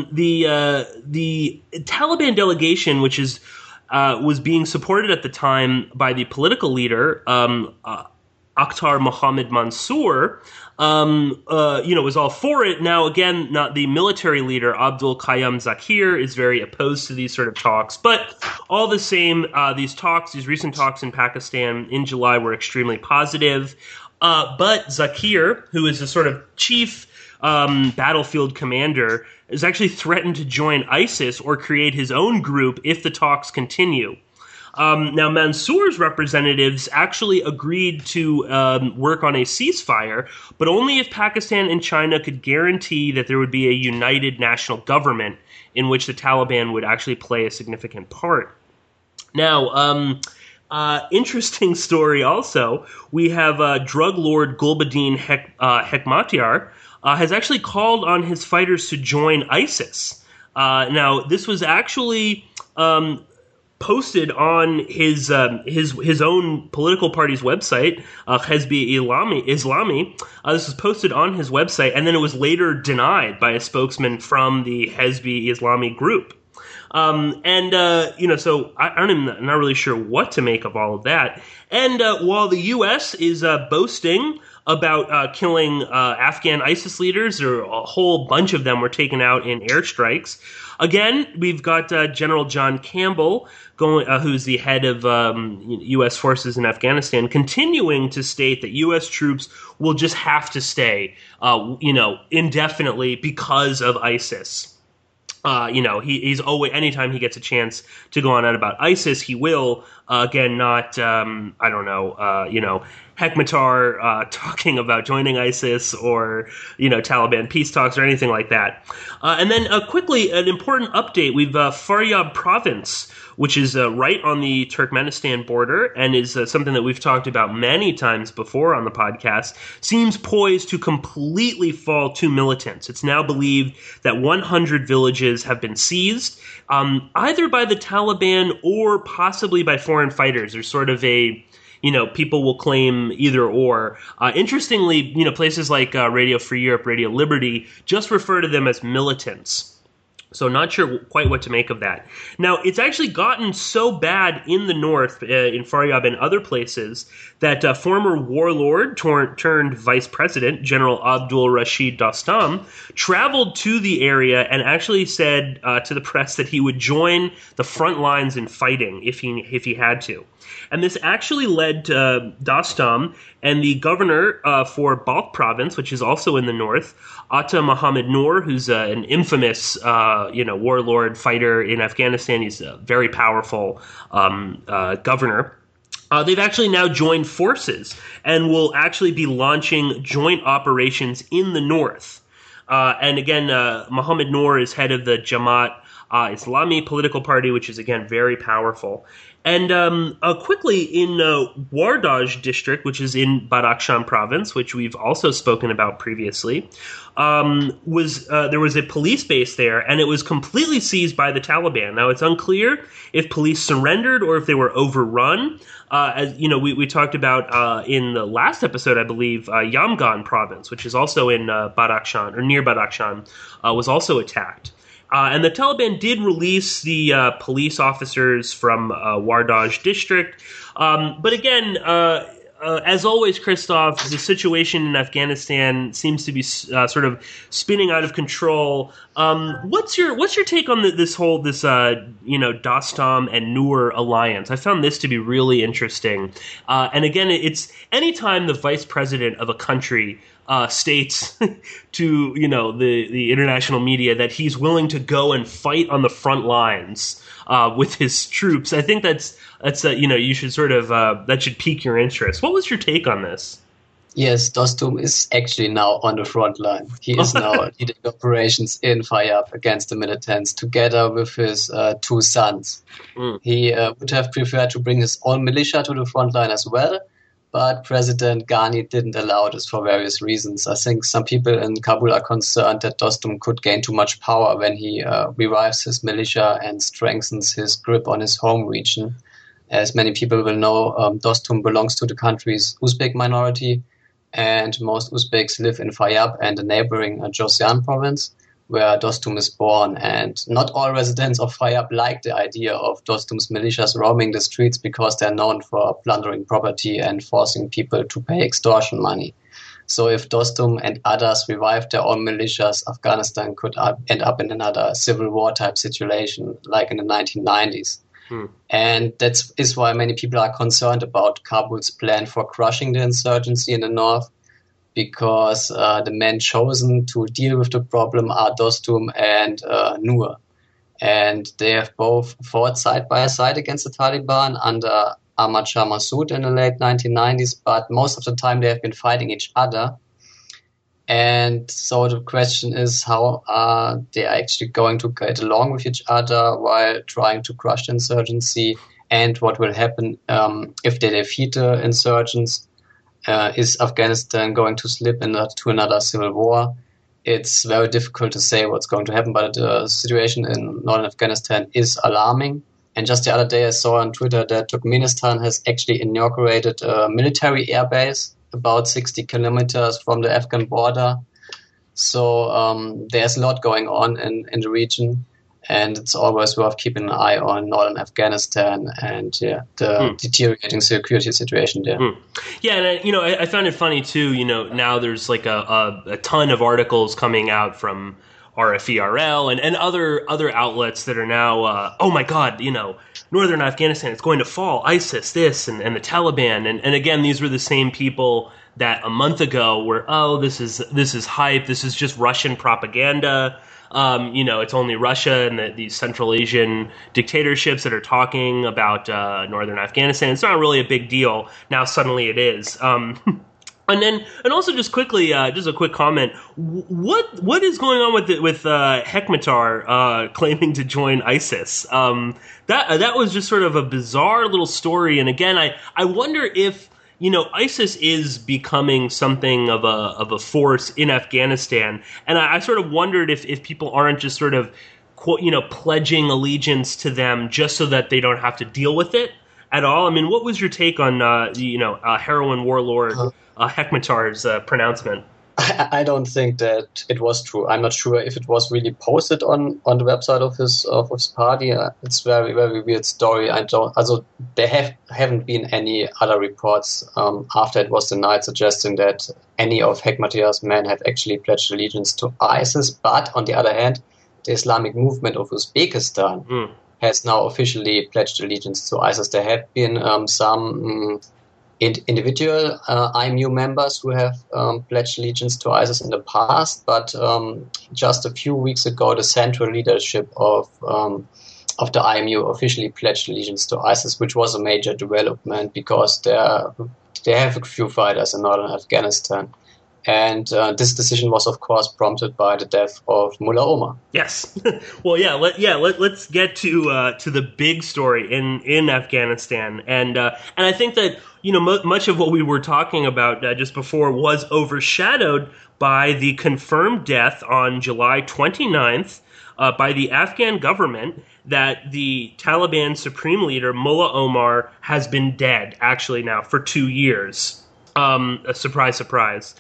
the Taliban delegation, which was being supported at the time by the political leader Akhtar Mohammad Mansour, was all for it. Now, again, not the military leader, Abdul Qayyum Zakir, is very opposed to these sort of talks. But all the same, these recent talks in Pakistan in July were extremely positive. But Zakir, who is a sort of chief battlefield commander, is actually threatened to join ISIS or create his own group if the talks continue. Now, Mansour's representatives actually agreed to work on a ceasefire, but only if Pakistan and China could guarantee that there would be a united national government in which the Taliban would actually play a significant part. Now, interesting story also, we have drug lord Gulbuddin Hekmatyar has actually called on his fighters to join ISIS. Now, this was actually posted on his own political party's website, Hezbi Islami. This was posted on his website, and then it was later denied by a spokesman from the Hezbi Islami group. So I'm not really sure what to make of all of that. And while the U.S. is boasting about killing Afghan ISIS leaders, or a whole bunch of them were taken out in airstrikes. Again, we've got General John Campbell, who's the head of U.S. forces in Afghanistan, continuing to state that U.S. troops will just have to stay, indefinitely because of ISIS. He's always, anytime he gets a chance to go on out about ISIS, he will. Again, not, Hekmatyar talking about joining ISIS or, Taliban peace talks or anything like that. And then quickly, an important update. We've Faryab province, which is right on the Turkmenistan border and is something that we've talked about many times before on the podcast, seems poised to completely fall to militants. It's now believed that 100 villages have been seized, either by the Taliban or possibly by foreign fighters. There's sort of a people will claim either or. Interestingly, places like Radio Free Europe, Radio Liberty just refer to them as militants. So not sure quite what to make of that. Now, it's actually gotten so bad in the north, in Faryab and other places, that former warlord turned vice president, General Abdul Rashid Dostam, traveled to the area and actually said to the press that he would join the front lines in fighting if he had to. And this actually led to Dostam and the governor for Balkh province, which is also in the north, Atta Mohammed Noor, who's an infamous, warlord fighter in Afghanistan. He's a very powerful governor. They've actually now joined forces and will actually be launching joint operations in the north. And again, Mohammed Noor is head of the Jamaat Islami political party, which is, again, very powerful. And quickly, in Wardaj district, which is in Badakhshan province, which we've also spoken about previously, there was a police base there, and it was completely seized by the Taliban. Now, it's unclear if police surrendered or if they were overrun. As we talked about in the last episode, I believe, Yamgan province, which is also in Badakhshan, or near Badakhshan, was also attacked. And the Taliban did release the police officers from Wardaj district. But again, as always, Christoph, the situation in Afghanistan seems to be sort of spinning out of control. What's your take on this Dostam and Noor alliance? I found this to be really interesting. And again, it's anytime the vice president of a country states to the international media that he's willing to go and fight on the front lines with his troops, I think that's you should sort of that should pique your interest. What was your take on this? Yes, Dostum is actually now on the front line. He is now leading operations in Faryab against the militants together with his two sons. He would have preferred to bring his own militia to the front line as well, but President Ghani didn't allow this for various reasons. I think some people in Kabul are concerned that Dostum could gain too much power when he revives his militia and strengthens his grip on his home region. As many people will know, Dostum belongs to the country's Uzbek minority, and most Uzbeks live in Faryab and the neighboring Jozyan province, where Dostum is born. And not all residents of Faryab like the idea of Dostum's militias roaming the streets because they're known for plundering property and forcing people to pay extortion money. So if Dostum and others revive their own militias, Afghanistan could end up in another civil war type situation like in the 1990s. And that is why many people are concerned about Kabul's plan for crushing the insurgency in the north, because the men chosen to deal with the problem are Dostum and Noor. And they have both fought side by side against the Taliban under Ahmad Shah Massoud in the late 1990s, but most of the time they have been fighting each other. And so the question is, how are they actually going to get along with each other while trying to crush the insurgency? And what will happen if they defeat the insurgents? Is Afghanistan going to slip into another civil war? It's very difficult to say what's going to happen, but the situation in northern Afghanistan is alarming. And just the other day I saw on Twitter that Turkmenistan has actually inaugurated a military airbase about 60 kilometers from the Afghan border. So there's a lot going on in the region, and it's always worth keeping an eye on northern Afghanistan and the deteriorating security situation there. Yeah, and I found it funny too. Now there's like a ton of articles coming out from RFERL and other outlets that are now, oh my God, northern Afghanistan, it's going to fall, ISIS, this, and the Taliban. And again, these were the same people that a month ago were, this is hype, this is just Russian propaganda. It's only Russia and these Central Asian dictatorships that are talking about northern Afghanistan. It's not really a big deal. Now suddenly it is. And also just quickly, just a quick comment. What is going on with Hekmatyar claiming to join ISIS? That was just sort of a bizarre little story. And again, I wonder if ISIS is becoming something of a force in Afghanistan. And I sort of wondered if people aren't just sort of pledging allegiance to them just so that they don't have to deal with it. at all? I mean, what was your take on heroin warlord Hekmatar's pronouncement? I don't think that it was true. I'm not sure if it was really posted on the website of his party. It's very, very weird story. There haven't been any other reports after it was denied suggesting that any of Hekmatyar's men have actually pledged allegiance to ISIS. But on the other hand, the Islamic movement of Uzbekistan has now officially pledged allegiance to ISIS. There have been some individual IMU members who have pledged allegiance to ISIS in the past, but just a few weeks ago, the central leadership of the IMU officially pledged allegiance to ISIS, which was a major development because they have a few fighters in northern Afghanistan. And this decision was, of course, prompted by the death of Mullah Omar. Yes. Well, let's get to the big story in Afghanistan, and I think that much of what we were talking about just before was overshadowed by the confirmed death on July 29th by the Afghan government that the Taliban supreme leader Mullah Omar has been dead actually now for 2 years. A surprise, surprise.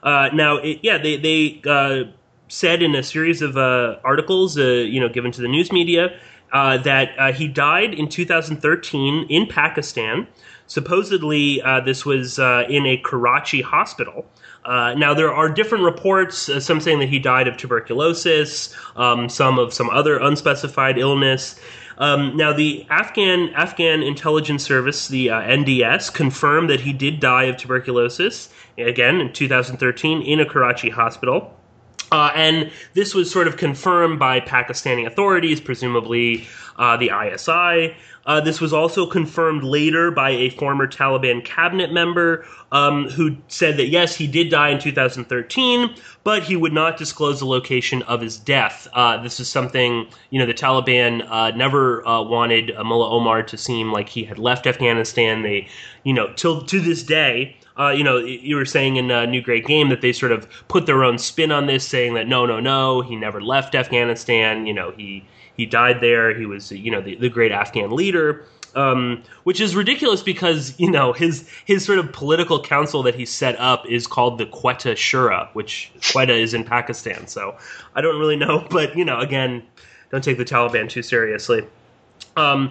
They said in a series of articles, given to the news media, that he died in 2013 in Pakistan. Supposedly, this was in a Karachi hospital. Now, there are different reports, some saying that he died of tuberculosis, some of some other unspecified illness. Now, the Afghan intelligence service, the NDS, confirmed that he did die of tuberculosis, again, in 2013 in a Karachi hospital. And this was sort of confirmed by Pakistani authorities, presumably the ISI. This was also confirmed later by a former Taliban cabinet member who said that, yes, he did die in 2013, but he would not disclose the location of his death. This is something, the Taliban never wanted Mullah Omar to seem like he had left Afghanistan. They, to this day, you were saying in New Great Game that they sort of put their own spin on this, saying that no, he never left Afghanistan. He died there. He was, the great Afghan leader, which is ridiculous because, his sort of political council that he set up is called the Quetta Shura, which Quetta is in Pakistan. So I don't really know. But, again, don't take the Taliban too seriously. Now,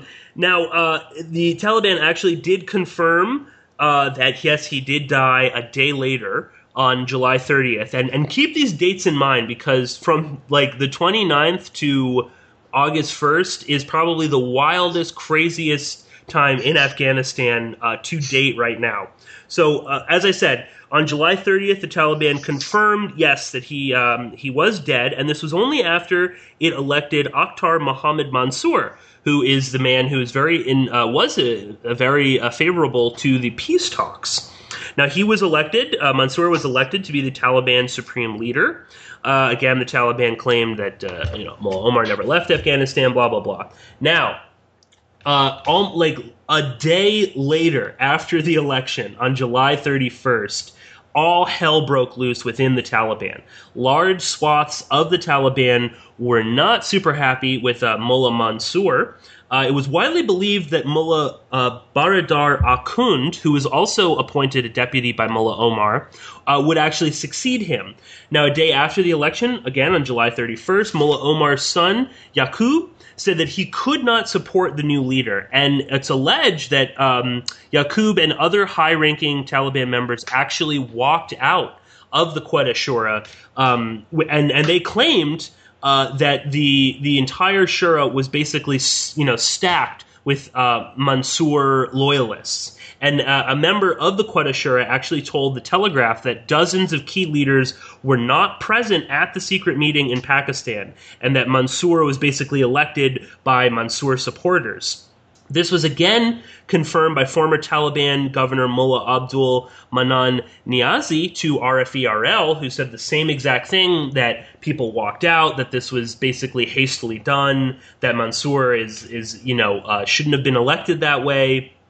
the Taliban actually did confirm that, yes, he did die a day later on July 30th. And keep these dates in mind because from, the 29th to August 1st is probably the wildest, craziest time in Afghanistan to date right now. So, as I said, on July 30th, the Taliban confirmed, yes, that he was dead, and this was only after it elected Akhtar Mohammad Mansour, who is the man who is very favorable to the peace talks. Now, he was elected. Mansour was elected to be the Taliban supreme leader. Again, the Taliban claimed that Mullah Omar never left Afghanistan. Blah blah blah. Now, a day later, after the election, on July 31st, all hell broke loose within the Taliban. Large swaths of the Taliban were not super happy with Mullah Mansour. It was widely believed that Mullah Baradar Akhund, who was also appointed a deputy by Mullah Omar, would actually succeed him. Now, a day after the election, again on July 31st, Mullah Omar's son, Yaqub, said that he could not support the new leader. And it's alleged that Yaqub and other high-ranking Taliban members actually walked out of the Quetta Shura, and they claimed that the entire Shura was basically, stacked with Mansour loyalists. And a member of the Quetta Shura actually told The Telegraph that dozens of key leaders were not present at the secret meeting in Pakistan, and that Mansour was basically elected by Mansour supporters. This was again confirmed by former Taliban Governor Mullah Abdul Manan Niazi to RFE/RL, who said the same exact thing, that people walked out, that this was basically hastily done, that Mansour shouldn't have been elected that way.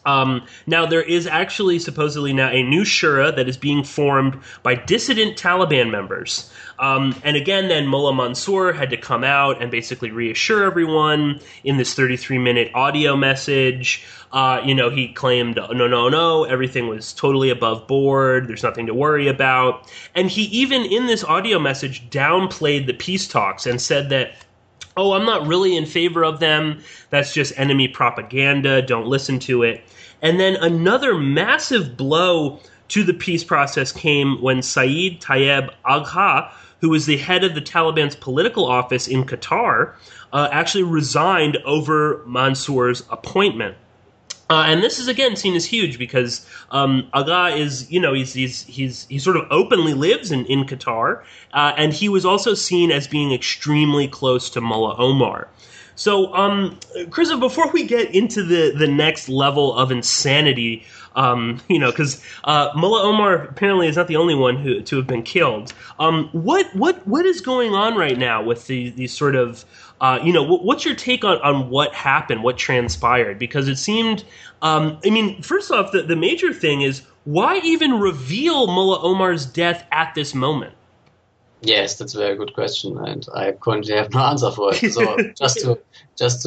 Now, there is actually supposedly now a new shura that is being formed by dissident Taliban members. And again, then Mullah Mansour had to come out and basically reassure everyone in this 33-minute audio message. He claimed, no, everything was totally above board. There's nothing to worry about. And he even in this audio message downplayed the peace talks and said that, oh, I'm not really in favor of them. That's just enemy propaganda. Don't listen to it. And then another massive blow to the peace process came when Saeed Tayyib Agha, who was the head of the Taliban's political office in Qatar, actually resigned over Mansour's appointment. And this is again seen as huge because Agha is, he sort of openly lives in Qatar, and he was also seen as being extremely close to Mullah Omar. So, Christoph, before we get into the next level of insanity, because Mullah Omar apparently is not the only one to have been killed. What is going on right now with these sort of what's your take on what happened, what transpired? Because it seemed, first off, the major thing is why even reveal Mullah Omar's death at this moment? Yes, that's a very good question, and I currently have no answer for it. So just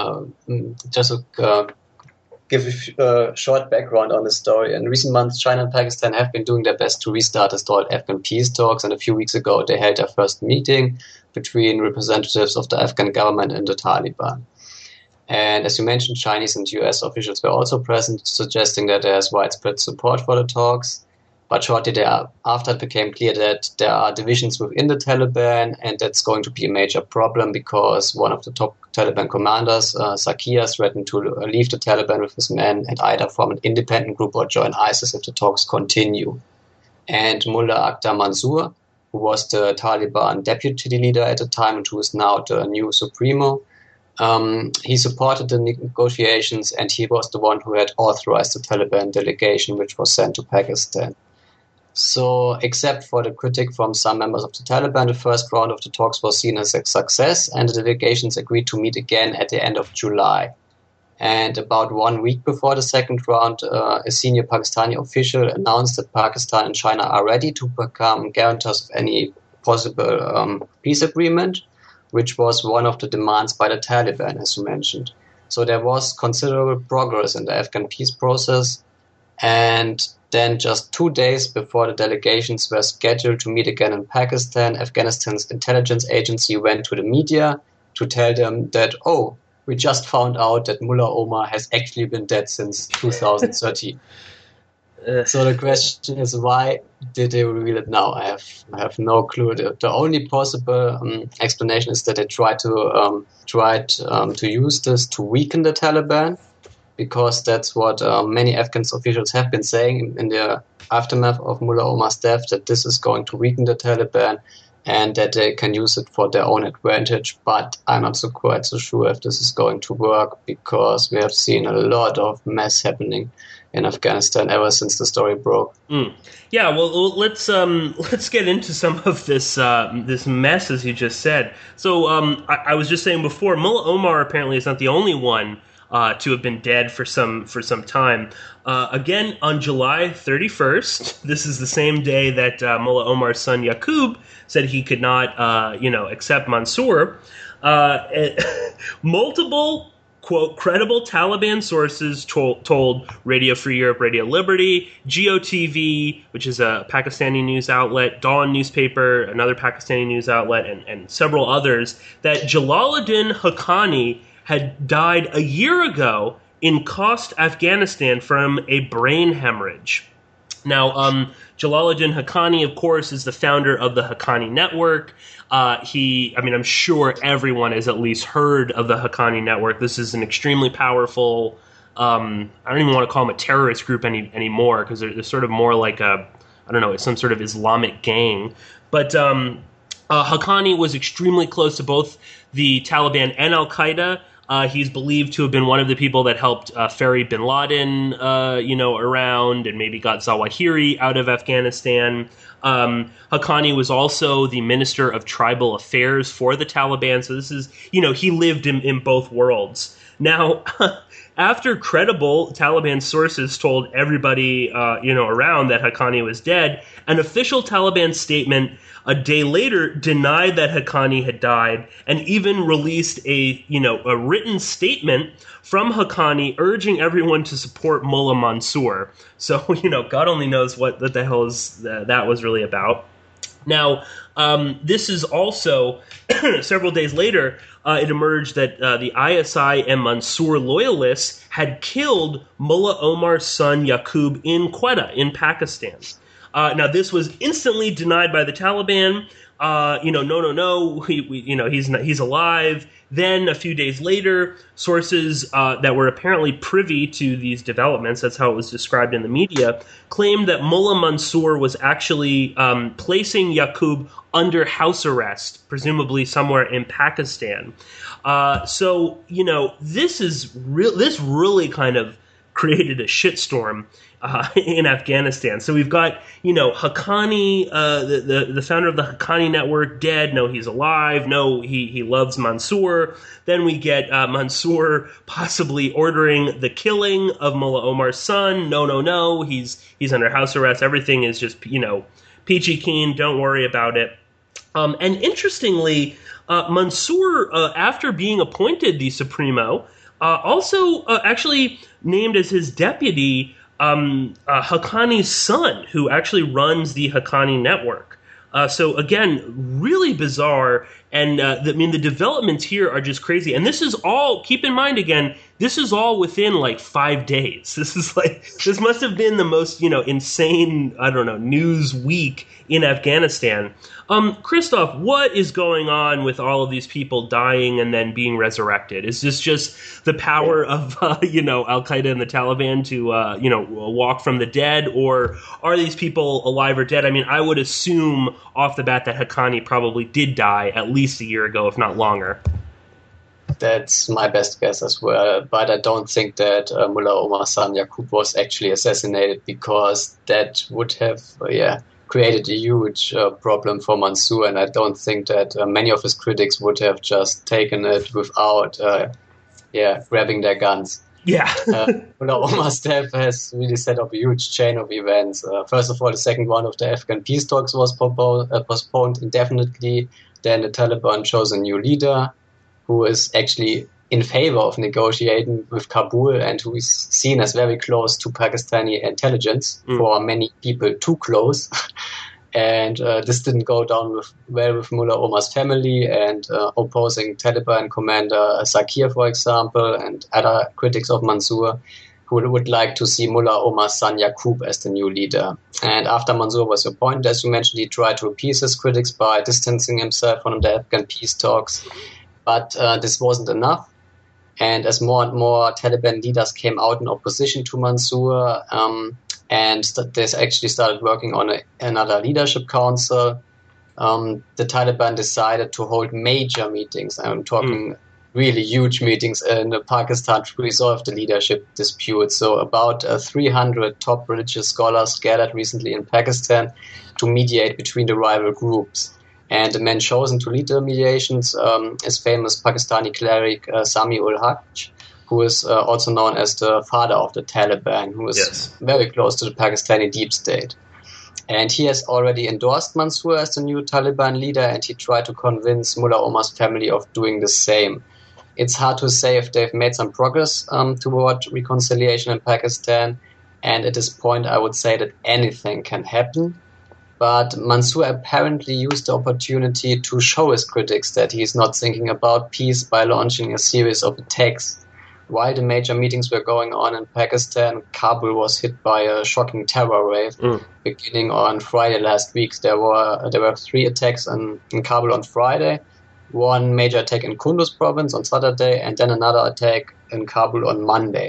to give a short background on the story. In recent months, China and Pakistan have been doing their best to restart the stalled Afghan peace talks, and a few weeks ago they held their first meeting between representatives of the Afghan government and the Taliban. And as you mentioned, Chinese and US officials were also present, suggesting that there is widespread support for the talks. But shortly thereafter, it became clear that there are divisions within the Taliban, and that's going to be a major problem because one of the top Taliban commanders, Zakir, threatened to leave the Taliban with his men and either form an independent group or join ISIS if the talks continue. And Mullah Akhtar Mansour, who was the Taliban deputy leader at the time and who is now the new Supremo, he supported the negotiations, and he was the one who had authorized the Taliban delegation, which was sent to Pakistan. So, except for the critic from some members of the Taliban, the first round of the talks was seen as a success, and the delegations agreed to meet again at the end of July. And about 1 week before the second round, a senior Pakistani official announced that Pakistan and China are ready to become guarantors of any possible peace agreement, which was one of the demands by the Taliban, as you mentioned. So there was considerable progress in the Afghan peace process, and then just 2 days before the delegations were scheduled to meet again in Pakistan, Afghanistan's intelligence agency went to the media to tell them that, oh, we just found out that Mullah Omar has actually been dead since 2013. So the question is, why did they reveal it now? I have no clue. The only possible explanation is that they tried to use this to weaken the Taliban, because that's what many Afghan officials have been saying in the aftermath of Mullah Omar's death, that this is going to weaken the Taliban and that they can use it for their own advantage. But I'm not quite so sure if this is going to work, because we have seen a lot of mess happening in Afghanistan ever since the story broke. Yeah, well, let's get into some of this mess, as you just said. So I was just saying before, Mullah Omar apparently is not the only one to have been dead for some time. Again, on July 31st, this is the same day that Mullah Omar's son Yaqub said he could not, accept Mansour. Multiple, quote, credible Taliban sources told Radio Free Europe, Radio Liberty, GOTV, which is a Pakistani news outlet, Dawn newspaper, another Pakistani news outlet, and several others, that Jalaluddin Haqqani had died a year ago in Khost, Afghanistan, from a brain hemorrhage. Now, Jalaluddin Haqqani, of course, is the founder of the Haqqani Network. I'm sure everyone has at least heard of the Haqqani Network. This is an extremely powerful, I don't even want to call them a terrorist group anymore, because they're sort of more like it's some sort of Islamic gang. But Haqqani was extremely close to both the Taliban and Al-Qaeda. He's believed to have been one of the people that helped ferry bin Laden, around, and maybe got Zawahiri out of Afghanistan. Haqqani was also the Minister of Tribal Affairs for the Taliban. So this is, he lived in both worlds. Now, after credible Taliban sources told everybody, around that Haqqani was dead, an official Taliban statement a day later denied that Haqqani had died, and even released a written statement from Haqqani urging everyone to support Mullah Mansour. So, God only knows what the hell that was really about. Now, this is also, several days later, it emerged that the ISI and Mansour loyalists had killed Mullah Omar's son Yaqub in Quetta in Pakistan. Now, this was instantly denied by the Taliban. No, he's alive. Then, a few days later, sources that were apparently privy to these developments, that's how it was described in the media, claimed that Mullah Mansour was actually placing Yaqub under house arrest, presumably somewhere in Pakistan. This really kind of created a shitstorm in Afghanistan. So we've got, Haqqani, the founder of the Haqqani network, dead. No, he's alive. No, he loves Mansour. Then we get Mansour possibly ordering the killing of Mullah Omar's son. No, he's under house arrest. Everything is just, peachy keen. Don't worry about it. And interestingly, Mansour, after being appointed the Supremo, also actually named as his deputy Haqqani's son, who actually runs the Haqqani network. So again, really bizarre. And the developments here are just crazy. And this is all, keep in mind again, this is all within like 5 days. This must have been the most, insane, news week in Afghanistan. Christoph, what is going on with all of these people dying and then being resurrected? Is this just the power of, Al-Qaeda and the Taliban to, walk from the dead? Or are these people alive or dead? I mean, I would assume off the bat that Haqqani probably did die at least a year ago, if not longer. That's my best guess as well, but I don't think that Mullah Omar's son Yaqub was actually assassinated, because that would have, created a huge problem for Mansour, and I don't think that many of his critics would have just taken it without, grabbing their guns. Yeah. Mullah Omar's death has really set up a huge chain of events. First of all, the second round of the Afghan peace talks was postponed indefinitely. Then the Taliban chose a new leader who is actually in favor of negotiating with Kabul and who is seen as very close to Pakistani intelligence, for many people too close. And this didn't go down well with Mullah Omar's family and opposing Taliban commander Zakir, for example, and other critics of Mansour who would like to see Mullah Omar's son Yaqub as the new leader. And after Mansour was appointed, as you mentioned, he tried to appease his critics by distancing himself from the Afghan peace talks. But this wasn't enough. And as more and more Taliban leaders came out in opposition to Mansour, and they actually started working on another leadership council, the Taliban decided to hold major meetings. I'm talking really huge meetings in Pakistan to resolve the leadership dispute. So about 300 top religious scholars gathered recently in Pakistan to mediate between the rival groups. And the man chosen to lead the mediations is famous Pakistani cleric Sami ul Haq, who is also known as the father of the Taliban, who is very close to the Pakistani deep state. And he has already endorsed Mansour as the new Taliban leader, and he tried to convince Mullah Omar's family of doing the same. It's hard to say if they've made some progress toward reconciliation in Pakistan, and at this point I would say that anything can happen. But Mansour apparently used the opportunity to show his critics that he's not thinking about peace by launching a series of attacks. While the major meetings were going on in Pakistan, Kabul was hit by a shocking terror wave. Beginning on Friday last week, there were 3 attacks in Kabul on Friday, one major attack in Kunduz province on Saturday, and then another attack in Kabul on Monday.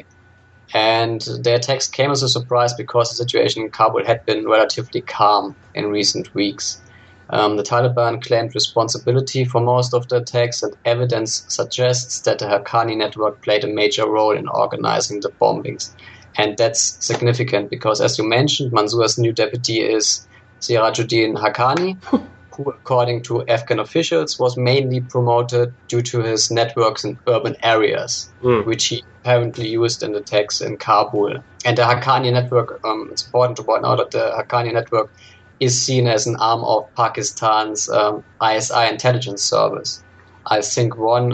And the attacks came as a surprise because the situation in Kabul had been relatively calm in recent weeks. The Taliban claimed responsibility for most of the attacks, and evidence suggests that the Haqqani network played a major role in organizing the bombings. And that's significant because, as you mentioned, Mansour's new deputy is Sirajuddin Haqqani, who, according to Afghan officials, was mainly promoted due to his networks in urban areas, which he apparently used in attacks in Kabul. And the Haqqani network, it's important to point out that the Haqqani network is seen as an arm of Pakistan's ISI intelligence service. I think one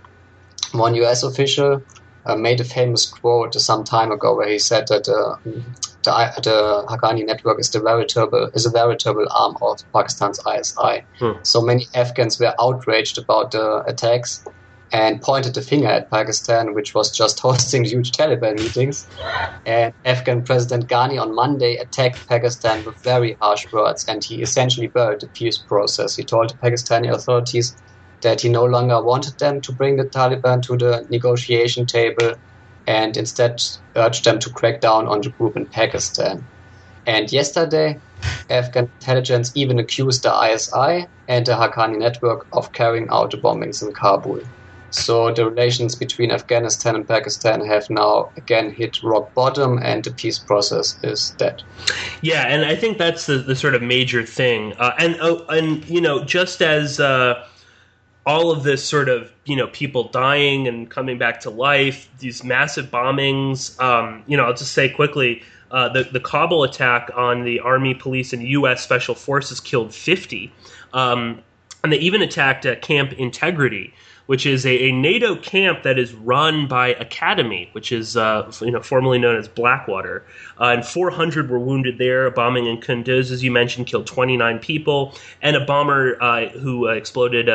US official made a famous quote some time ago where he said that the Haqqani network is a veritable arm of Pakistan's ISI. So many Afghans were outraged about the attacks and pointed the finger at Pakistan, which was just hosting huge Taliban meetings. And Afghan President Ghani on Monday attacked Pakistan with very harsh words, and he essentially buried the peace process. He told the Pakistani authorities that he no longer wanted them to bring the Taliban to the negotiation table, and instead urged them to crack down on the group in Pakistan. And yesterday, Afghan intelligence even accused the ISI and the Haqqani network of carrying out the bombings in Kabul. So the relations between Afghanistan and Pakistan have now again hit rock bottom, and the peace process is dead. Yeah, and I think that's the sort of major thing. And you know, just as all of this sort of, you know, people dying and coming back to life, these massive bombings, you know, I'll just say quickly, the Kabul attack on the Army, police, and U.S. Special Forces killed 50. And they even attacked Camp Integrity, which is a NATO camp that is run by Academy, which is you know, formerly known as Blackwater. And 400 were wounded there. A bombing in Kunduz, as you mentioned, killed 29 people. And a bomber who exploded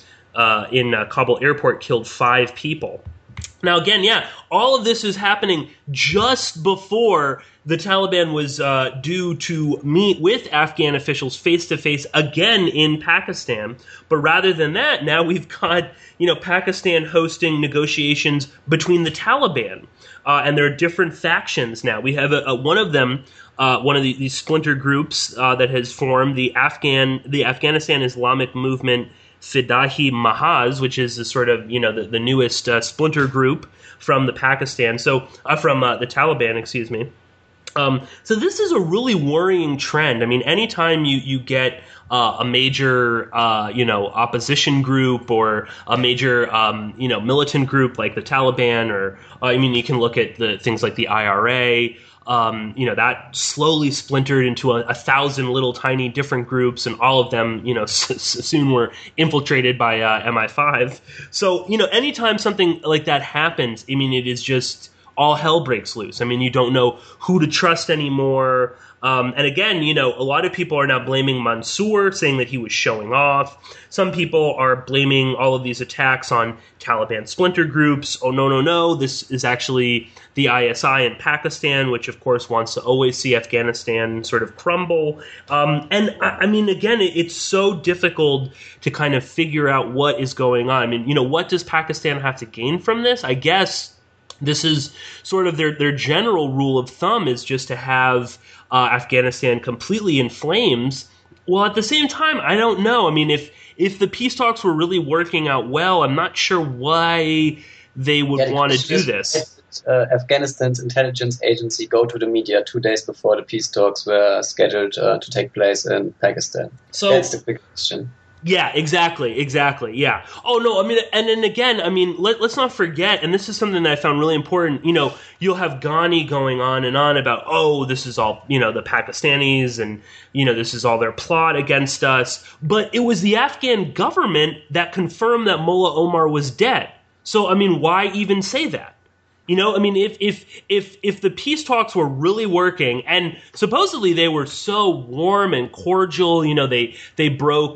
in Kabul airport killed 5 people. Now, again, yeah, all of this is happening just before the Taliban was due to meet with Afghan officials face-to-face again in Pakistan. But rather than that, now we've got, you know, Pakistan hosting negotiations between the Taliban. And there are different factions now. We have one of them, one of these splinter groups that has formed, the Afghanistan Islamic Movement Fidahi Mahaz, which is the sort of, you know, the newest splinter group from the Pakistan, from the Taliban, excuse me. So this is a really worrying trend. I mean, anytime you get a major, you know, opposition group or a major, you know, militant group like the Taliban, or I mean, you can look at the things like the IRA. You know, that slowly splintered into 1,000 little tiny different groups, and all of them, you know, soon were infiltrated by MI5. So, you know, anytime something like that happens, I mean, it is just all hell breaks loose. I mean, you don't know who to trust anymore. And again, you know, a lot of people are now blaming Mansour, saying that he was showing off. Some people are blaming all of these attacks on Taliban splinter groups. Oh, no, this is actually the ISI in Pakistan, which, of course, wants to always see Afghanistan sort of crumble. And, I mean, again, it's so difficult to kind of figure out what is going on. I mean, you know, what does Pakistan have to gain from this? I guess this is sort of their general rule of thumb, is just to have Afghanistan completely in flames. Well, at the same time, I don't know. I mean, if the peace talks were really working out well, I'm not sure why they would want to do this. Afghanistan's intelligence agency go to the media 2 days before the peace talks were scheduled to take place in Pakistan. So that's the big question. Yeah, exactly, yeah. Oh, no, I mean, and then again, I mean, let's not forget, and this is something that I found really important, you know, you'll have Ghani going on and on about, oh, this is all, you know, the Pakistanis, and, you know, this is all their plot against us. But it was the Afghan government that confirmed that Mullah Omar was dead. So, I mean, why even say that? You know, I mean, if the peace talks were really working, and supposedly they were so warm and cordial, you know, they broke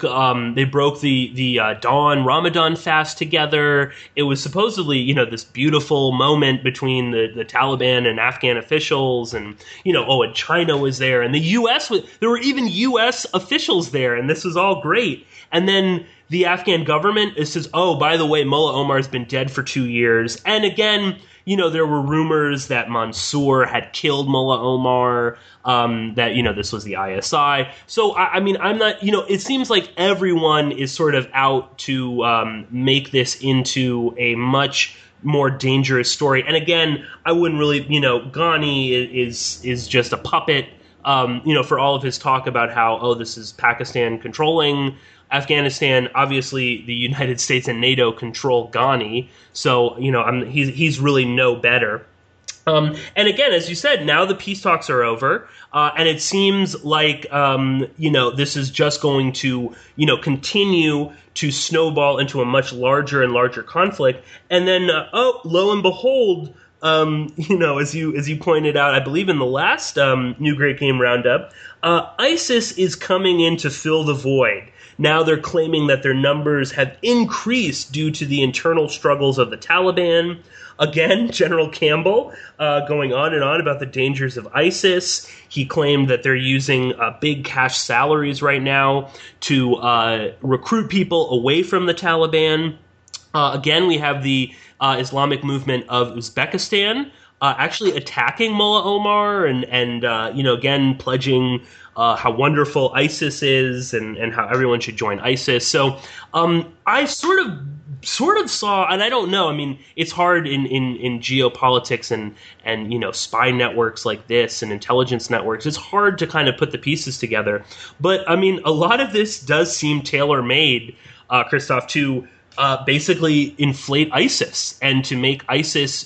the Dawn Ramadan fast together. It was supposedly, you know, this beautiful moment between the Taliban and Afghan officials, and, you know, and China was there, and the U.S. there were even U.S. officials there, and this was all great. And then the Afghan government says, oh, by the way, Mullah Omar's been dead for 2 years, and again, you know, there were rumors that Mansour had killed Mullah Omar, that, you know, this was the ISI. So, I mean, I'm not, you know, it seems like everyone is sort of out to make this into a much more dangerous story. And again, I wouldn't really, you know, Ghani is just a puppet. for all of his talk about how, this is Pakistan controlling Afghanistan. Obviously, the United States and NATO control Ghani, so he's really no better. And again, as you said, now the peace talks are over, and it seems like this is just going to continue to snowball into a much larger and larger conflict. And then, lo and behold, as you pointed out, I believe in the last New Great Game Roundup, ISIS is coming in to fill the void. Now they're claiming that their numbers have increased due to the internal struggles of the Taliban. Again, General Campbell going on and on about the dangers of ISIS. He claimed that they're using big cash salaries right now to recruit people away from the Taliban. Again, we have the Islamic movement of Uzbekistan actually attacking Mullah Omar and again pledging how wonderful ISIS is and how everyone should join ISIS. So I sort of saw, and I don't know, I mean, it's hard in geopolitics and spy networks like this and intelligence networks. It's hard to kind of put the pieces together. But I mean, a lot of this does seem tailor-made, Christoph, to basically inflate ISIS and to make ISIS,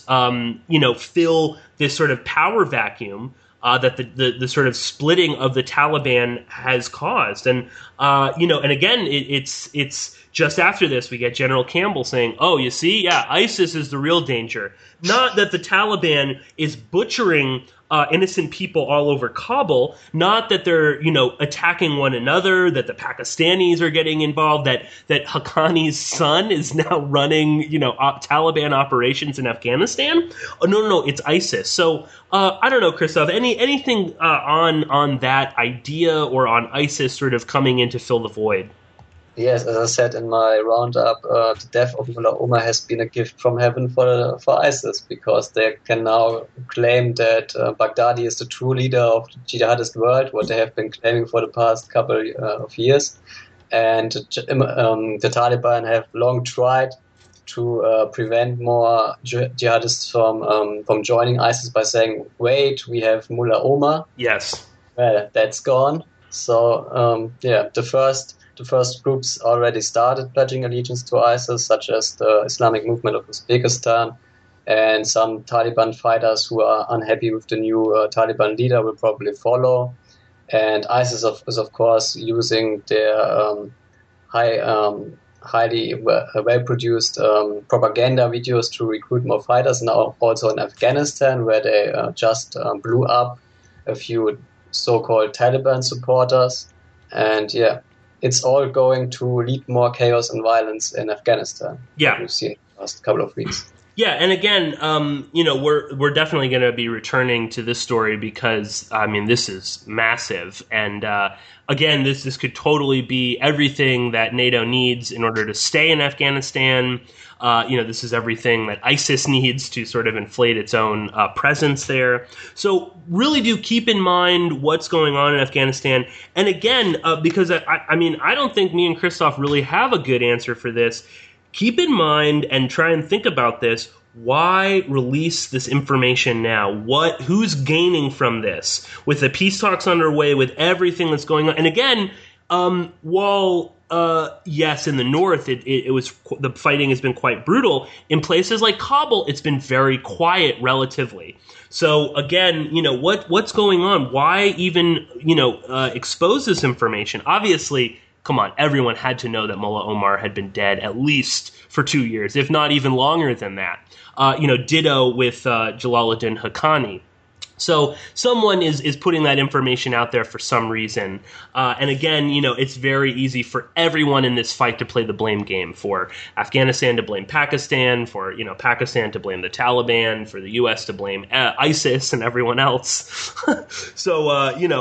fill this sort of power vacuum that the sort of splitting of the Taliban has caused. And, and again, it's just after this, we get General Campbell saying, you see, ISIS is the real danger. Not that the Taliban is butchering innocent people all over Kabul, not that they're, attacking one another, that the Pakistanis are getting involved, that Haqqani's son is now running, Taliban operations in Afghanistan. Oh, no, it's ISIS. So I don't know, Christoph, anything on that idea or on ISIS sort of coming in to fill the void? Yes, as I said in my roundup, the death of Mullah Omar has been a gift from heaven for ISIS, because they can now claim that Baghdadi is the true leader of the jihadist world, what they have been claiming for the past couple of years. And the Taliban have long tried to prevent more jihadists from joining ISIS by saying, wait, we have Mullah Omar. Yes. Well, that's gone. So, the first groups already started pledging allegiance to ISIS, such as the Islamic movement of Uzbekistan, and some Taliban fighters who are unhappy with the new Taliban leader will probably follow. And ISIS is, of course, using their highly well-produced propaganda videos to recruit more fighters, now also in Afghanistan, where they just blew up a few so-called Taliban supporters. And it's all going to lead more chaos and violence in Afghanistan. Yeah, we've seen the last couple of weeks. Yeah, and again, we're definitely going to be returning to this story because this is massive, and again, this could totally be everything that NATO needs in order to stay in Afghanistan. This is everything that ISIS needs to sort of inflate its own presence there. So really do keep in mind what's going on in Afghanistan. And again, because I don't think me and Christoph really have a good answer for this. Keep in mind and try and think about this. Why release this information now? Who's gaining from this? With the peace talks underway, with everything that's going on. And again, while yes, in the north, it was the fighting has been quite brutal. In places like Kabul, it's been very quiet relatively. So again, what's going on? Why even expose this information? Obviously, come on, everyone had to know that Mullah Omar had been dead at least for 2 years, if not even longer than that. Ditto with Jalaluddin Haqqani. So someone is putting that information out there for some reason. And again, it's very easy for everyone in this fight to play the blame game, for Afghanistan to blame Pakistan, for, Pakistan to blame the Taliban, for the U.S. to blame ISIS and everyone else. So,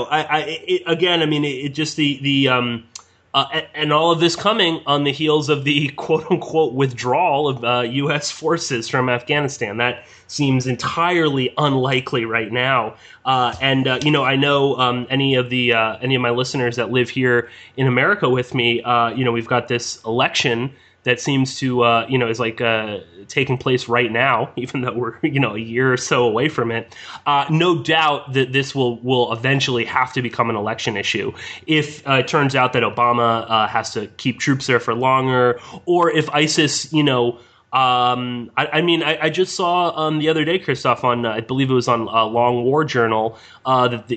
and all of this coming on the heels of the quote-unquote withdrawal of U.S. forces from Afghanistan. That seems entirely unlikely right now. I know any of my listeners that live here in America with me, we've got this election that seems to, is like taking place right now, even though we're, a year or so away from it. No doubt that this will eventually have to become an election issue. If it turns out that Obama has to keep troops there for longer, or if ISIS, I just saw the other day, Christoph, on I believe it was on Long War Journal, that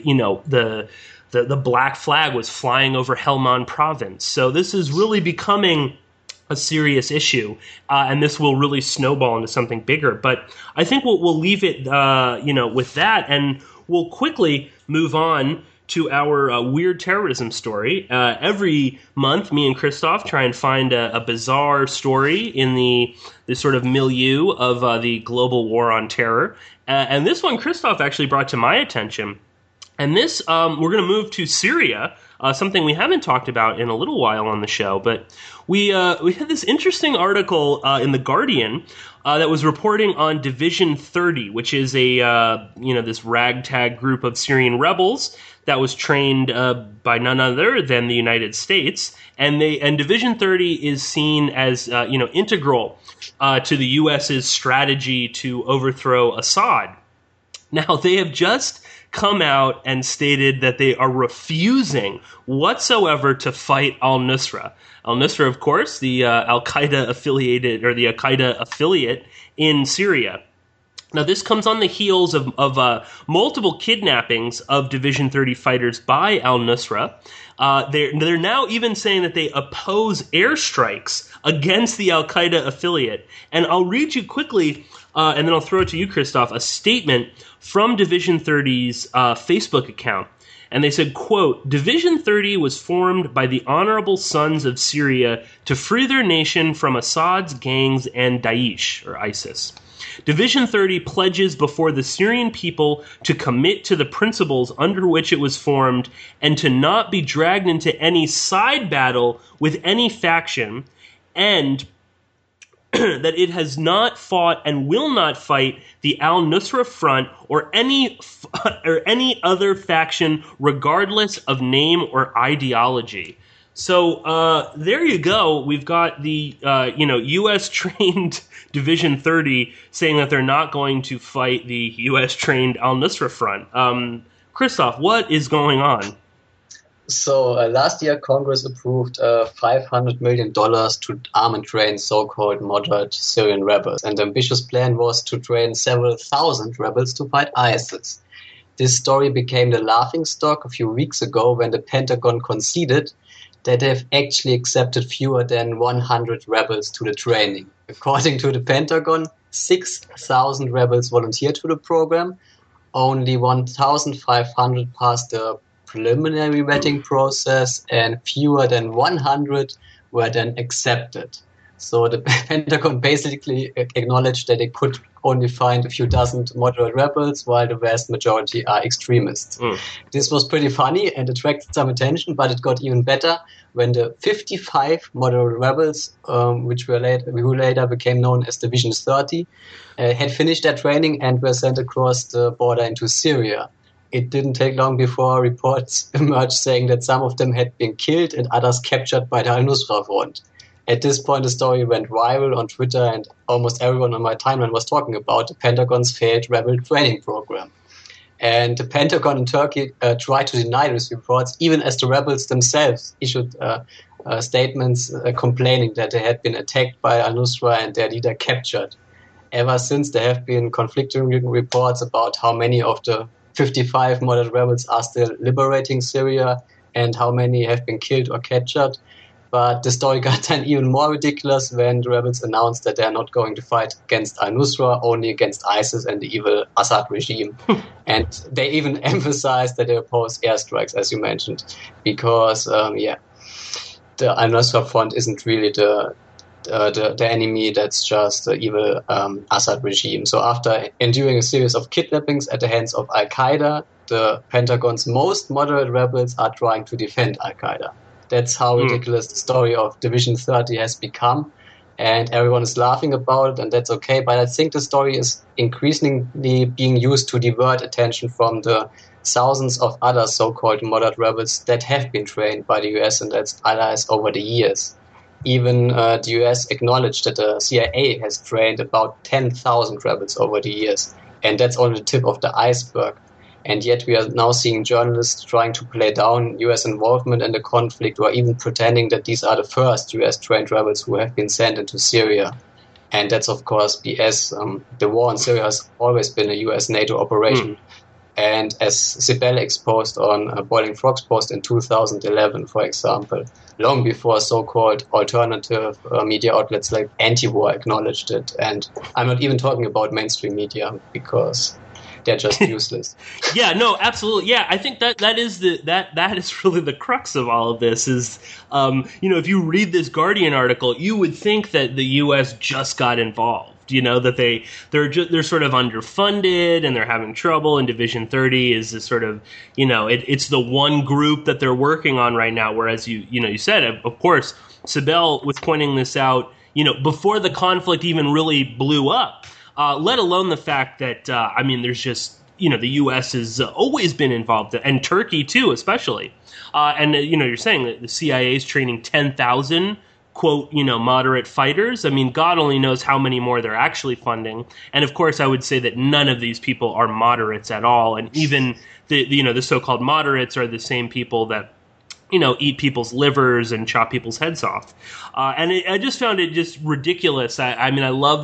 the black flag was flying over Helmand province. So this is really becoming a serious issue, and this will really snowball into something bigger. But I think we'll leave it, with that, and we'll quickly move on to our weird terrorism story. Every month, me and Christoph try and find a bizarre story in the sort of milieu of the global war on terror. And this one, Christoph actually brought to my attention. And this, we're going to move to Syria, something we haven't talked about in a little while on the show. But we had this interesting article in The Guardian that was reporting on Division 30, which is this ragtag group of Syrian rebels that was trained by none other than the United States. And Division 30 is seen as integral to the U.S.'s strategy to overthrow Assad. Now, they have just come out and stated that they are refusing whatsoever to fight al-Nusra. Al-Nusra, of course, the Al-Qaeda affiliated, or the Al-Qaeda affiliate in Syria. Now, this comes on the heels of multiple kidnappings of Division 30 fighters by al-Nusra. They're now even saying that they oppose airstrikes against the Al-Qaeda affiliate. And I'll read you quickly, and then I'll throw it to you, Christoph, a statement from Division 30's Facebook account. And they said, quote, Division 30 was formed by the honorable sons of Syria to free their nation from Assad's gangs and Daesh, or ISIS. Division 30 pledges before the Syrian people to commit to the principles under which it was formed and to not be dragged into any side battle with any faction, and that it has not fought and will not fight the al-Nusra Front or any other faction, regardless of name or ideology. So there you go. We've got the U.S. trained Division 30 saying that they're not going to fight the U.S. trained al-Nusra Front. Christoph, what is going on? So last year, Congress approved $500 million to arm and train so-called moderate Syrian rebels. And the ambitious plan was to train several thousand rebels to fight ISIS. This story became the laughingstock a few weeks ago when the Pentagon conceded that they've actually accepted fewer than 100 rebels to the training. According to the Pentagon, 6,000 rebels volunteered to the program. Only 1,500 passed the preliminary vetting process, and fewer than 100 were then accepted. So the Pentagon basically acknowledged that they could only find a few dozen moderate rebels, while the vast majority are extremists. This was pretty funny and attracted some attention, but it got even better when the 55 moderate rebels, who later became known as Division 30, had finished their training and were sent across the border into Syria. It didn't take long before reports emerged saying that some of them had been killed and others captured by the al-Nusra Front. At this point, the story went viral on Twitter, and almost everyone on my timeline was talking about the Pentagon's failed rebel training program. And the Pentagon in Turkey tried to deny these reports, even as the rebels themselves issued statements complaining that they had been attacked by al-Nusra and their leader captured. Ever since, there have been conflicting reports about how many of the 55 moderate rebels are still liberating Syria and how many have been killed or captured. But the story got then even more ridiculous when the rebels announced that they are not going to fight against al-Nusra, only against ISIS and the evil Assad regime. And they even emphasized that they oppose airstrikes, as you mentioned, because, the al-Nusra Front isn't really the enemy, that's just the evil Assad regime. So after enduring a series of kidnappings at the hands of Al-Qaeda, the Pentagon's most moderate rebels are trying to defend Al-Qaeda. That's how ridiculous the story of Division 30 has become, and everyone is laughing about it, and that's okay. But I think the story is increasingly being used to divert attention from the thousands of other so-called moderate rebels that have been trained by the US and its allies over the years. Even the US acknowledged that the CIA has trained about 10,000 rebels over the years. And that's only the tip of the iceberg. And yet we are now seeing journalists trying to play down US involvement in the conflict, or even pretending that these are the first US-trained rebels who have been sent into Syria. And that's, of course, BS. The war in Syria has always been a US-NATO operation. And as Sibel exposed on Boiling Frogs Post in 2011, for example, long before so-called alternative media outlets like Anti-War acknowledged it. And I'm not even talking about mainstream media, because they're just useless. Yeah, no, absolutely. Yeah, I think that is really the crux of all of this. Is if you read this Guardian article, you would think that the U.S. just got involved. That they're sort of underfunded and they're having trouble. And Division 30 is this sort of it's the one group that they're working on right now. Whereas you said, of course, Sibel was pointing this out before the conflict even really blew up. Let alone the fact that, there's just, the U.S. has always been involved, and Turkey, too, especially. You're saying that the CIA is training 10,000, quote, moderate fighters. I mean, God only knows how many more they're actually funding. And, of course, I would say that none of these people are moderates at all. And even the so-called moderates are the same people that eat people's livers and chop people's heads off. I just found it just ridiculous. I love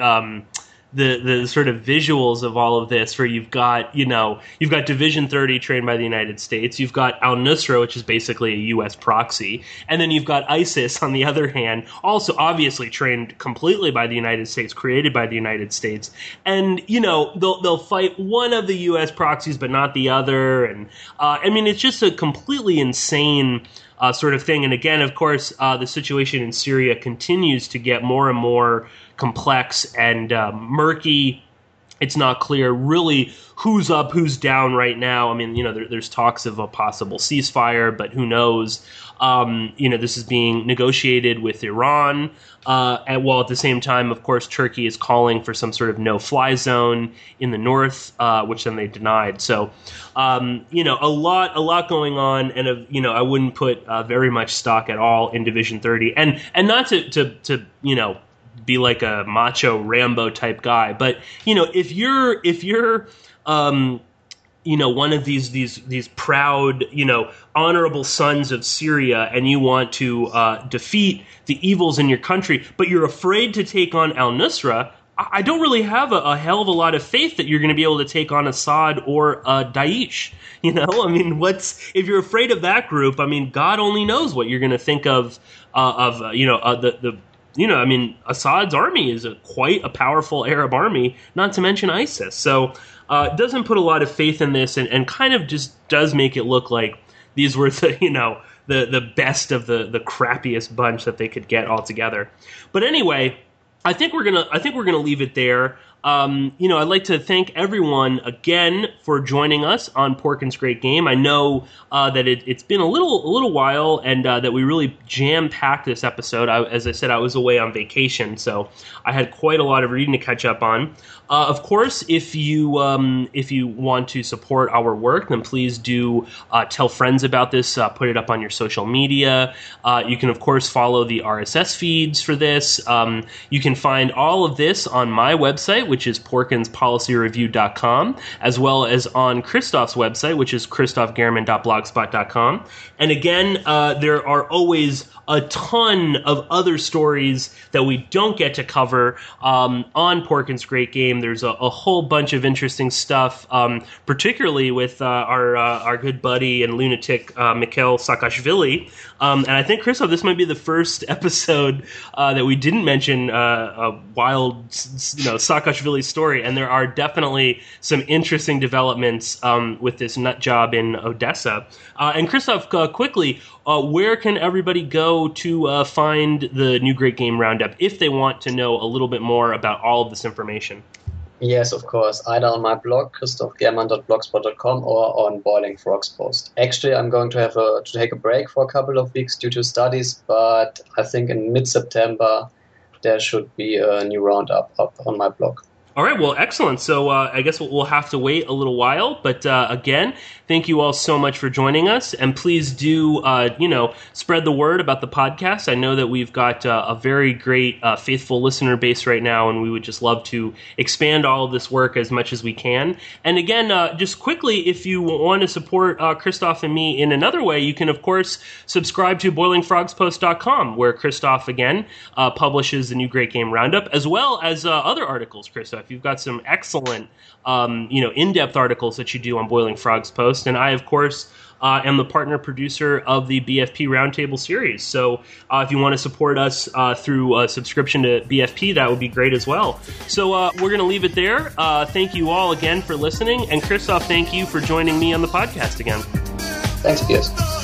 the sort of visuals of all of this, where you've got Division 30 trained by the United States, you've got al-Nusra, which is basically a U.S. proxy, and then you've got ISIS on the other hand, also obviously trained completely by the United States, created by the United States, and they'll fight one of the U.S. proxies but not the other, and it's just a completely insane sort of thing. And again, of course, the situation in Syria continues to get more and more complex and murky. It's not clear really who's up, who's down right now. There's talks of a possible ceasefire, but who knows? This is being negotiated with Iran, while at the same time, of course, Turkey is calling for some sort of no-fly zone in the north, which then they denied. So, a lot going on, and I wouldn't put very much stock at all in Division 30, and not to be like a macho Rambo type guy, but if you're one of these proud, honorable sons of Syria, and you want to defeat the evils in your country, but you're afraid to take on al-Nusra, I don't really have a hell of a lot of faith that you're going to be able to take on Assad or Daesh. If you're afraid of that group, God only knows what you're going to think of Assad's army is quite a powerful Arab army, not to mention ISIS. So it doesn't put a lot of faith in this, and kind of just does make it look like these were the best of the crappiest bunch that they could get altogether. But anyway, I think we're gonna leave it there. I'd like to thank everyone again for joining us on Porkins Great Game. I know that it's been a little while, and that we really jam-packed this episode. As I said, I was away on vacation, so I had quite a lot of reading to catch up on. Of course, if you want to support our work, then please do tell friends about this. Put it up on your social media. You can, of course, follow the RSS feeds for this. You can find all of this on my website, which is porkinspolicyreview.com, as well as on Christoph's website, which is christophgerman.blogspot.com. And again, there are always a ton of other stories that we don't get to cover on Porkins Great Game. There's a whole bunch of interesting stuff, particularly with our good buddy and lunatic Mikhail Saakashvili. And I think, Christoph, this might be the first episode that we didn't mention a wild, Saakashvili story. And there are definitely some interesting developments with this nut job in Odessa. And Christoph, quickly, where can everybody go to find the new Great Game Roundup if they want to know a little bit more about all of this information? Yes, of course. Either on my blog, christophgerman.blogspot.com, or on Boiling Frogs Post. Actually, I'm going to take a break for a couple of weeks due to studies, but I think in mid-September there should be a new roundup up on my blog. All right, well, excellent. So I guess we'll have to wait a little while. But again, thank you all so much for joining us. And please do, spread the word about the podcast. I know that we've got a very great, faithful listener base right now, and we would just love to expand all of this work as much as we can. And again, just quickly, if you want to support Christoph and me in another way, you can, of course, subscribe to BoilingFrogsPost.com, where Christoph, again, publishes the new Great Game Roundup, as well as other articles, Christoph. You've got some excellent, in-depth articles that you do on Boiling Frogs Post. And I, of course, am the partner producer of the BFP Roundtable series. So if you want to support us through a subscription to BFP, that would be great as well. So we're going to leave it there. Thank you all again for listening. And Christoph, thank you for joining me on the podcast again. Thanks, Piers.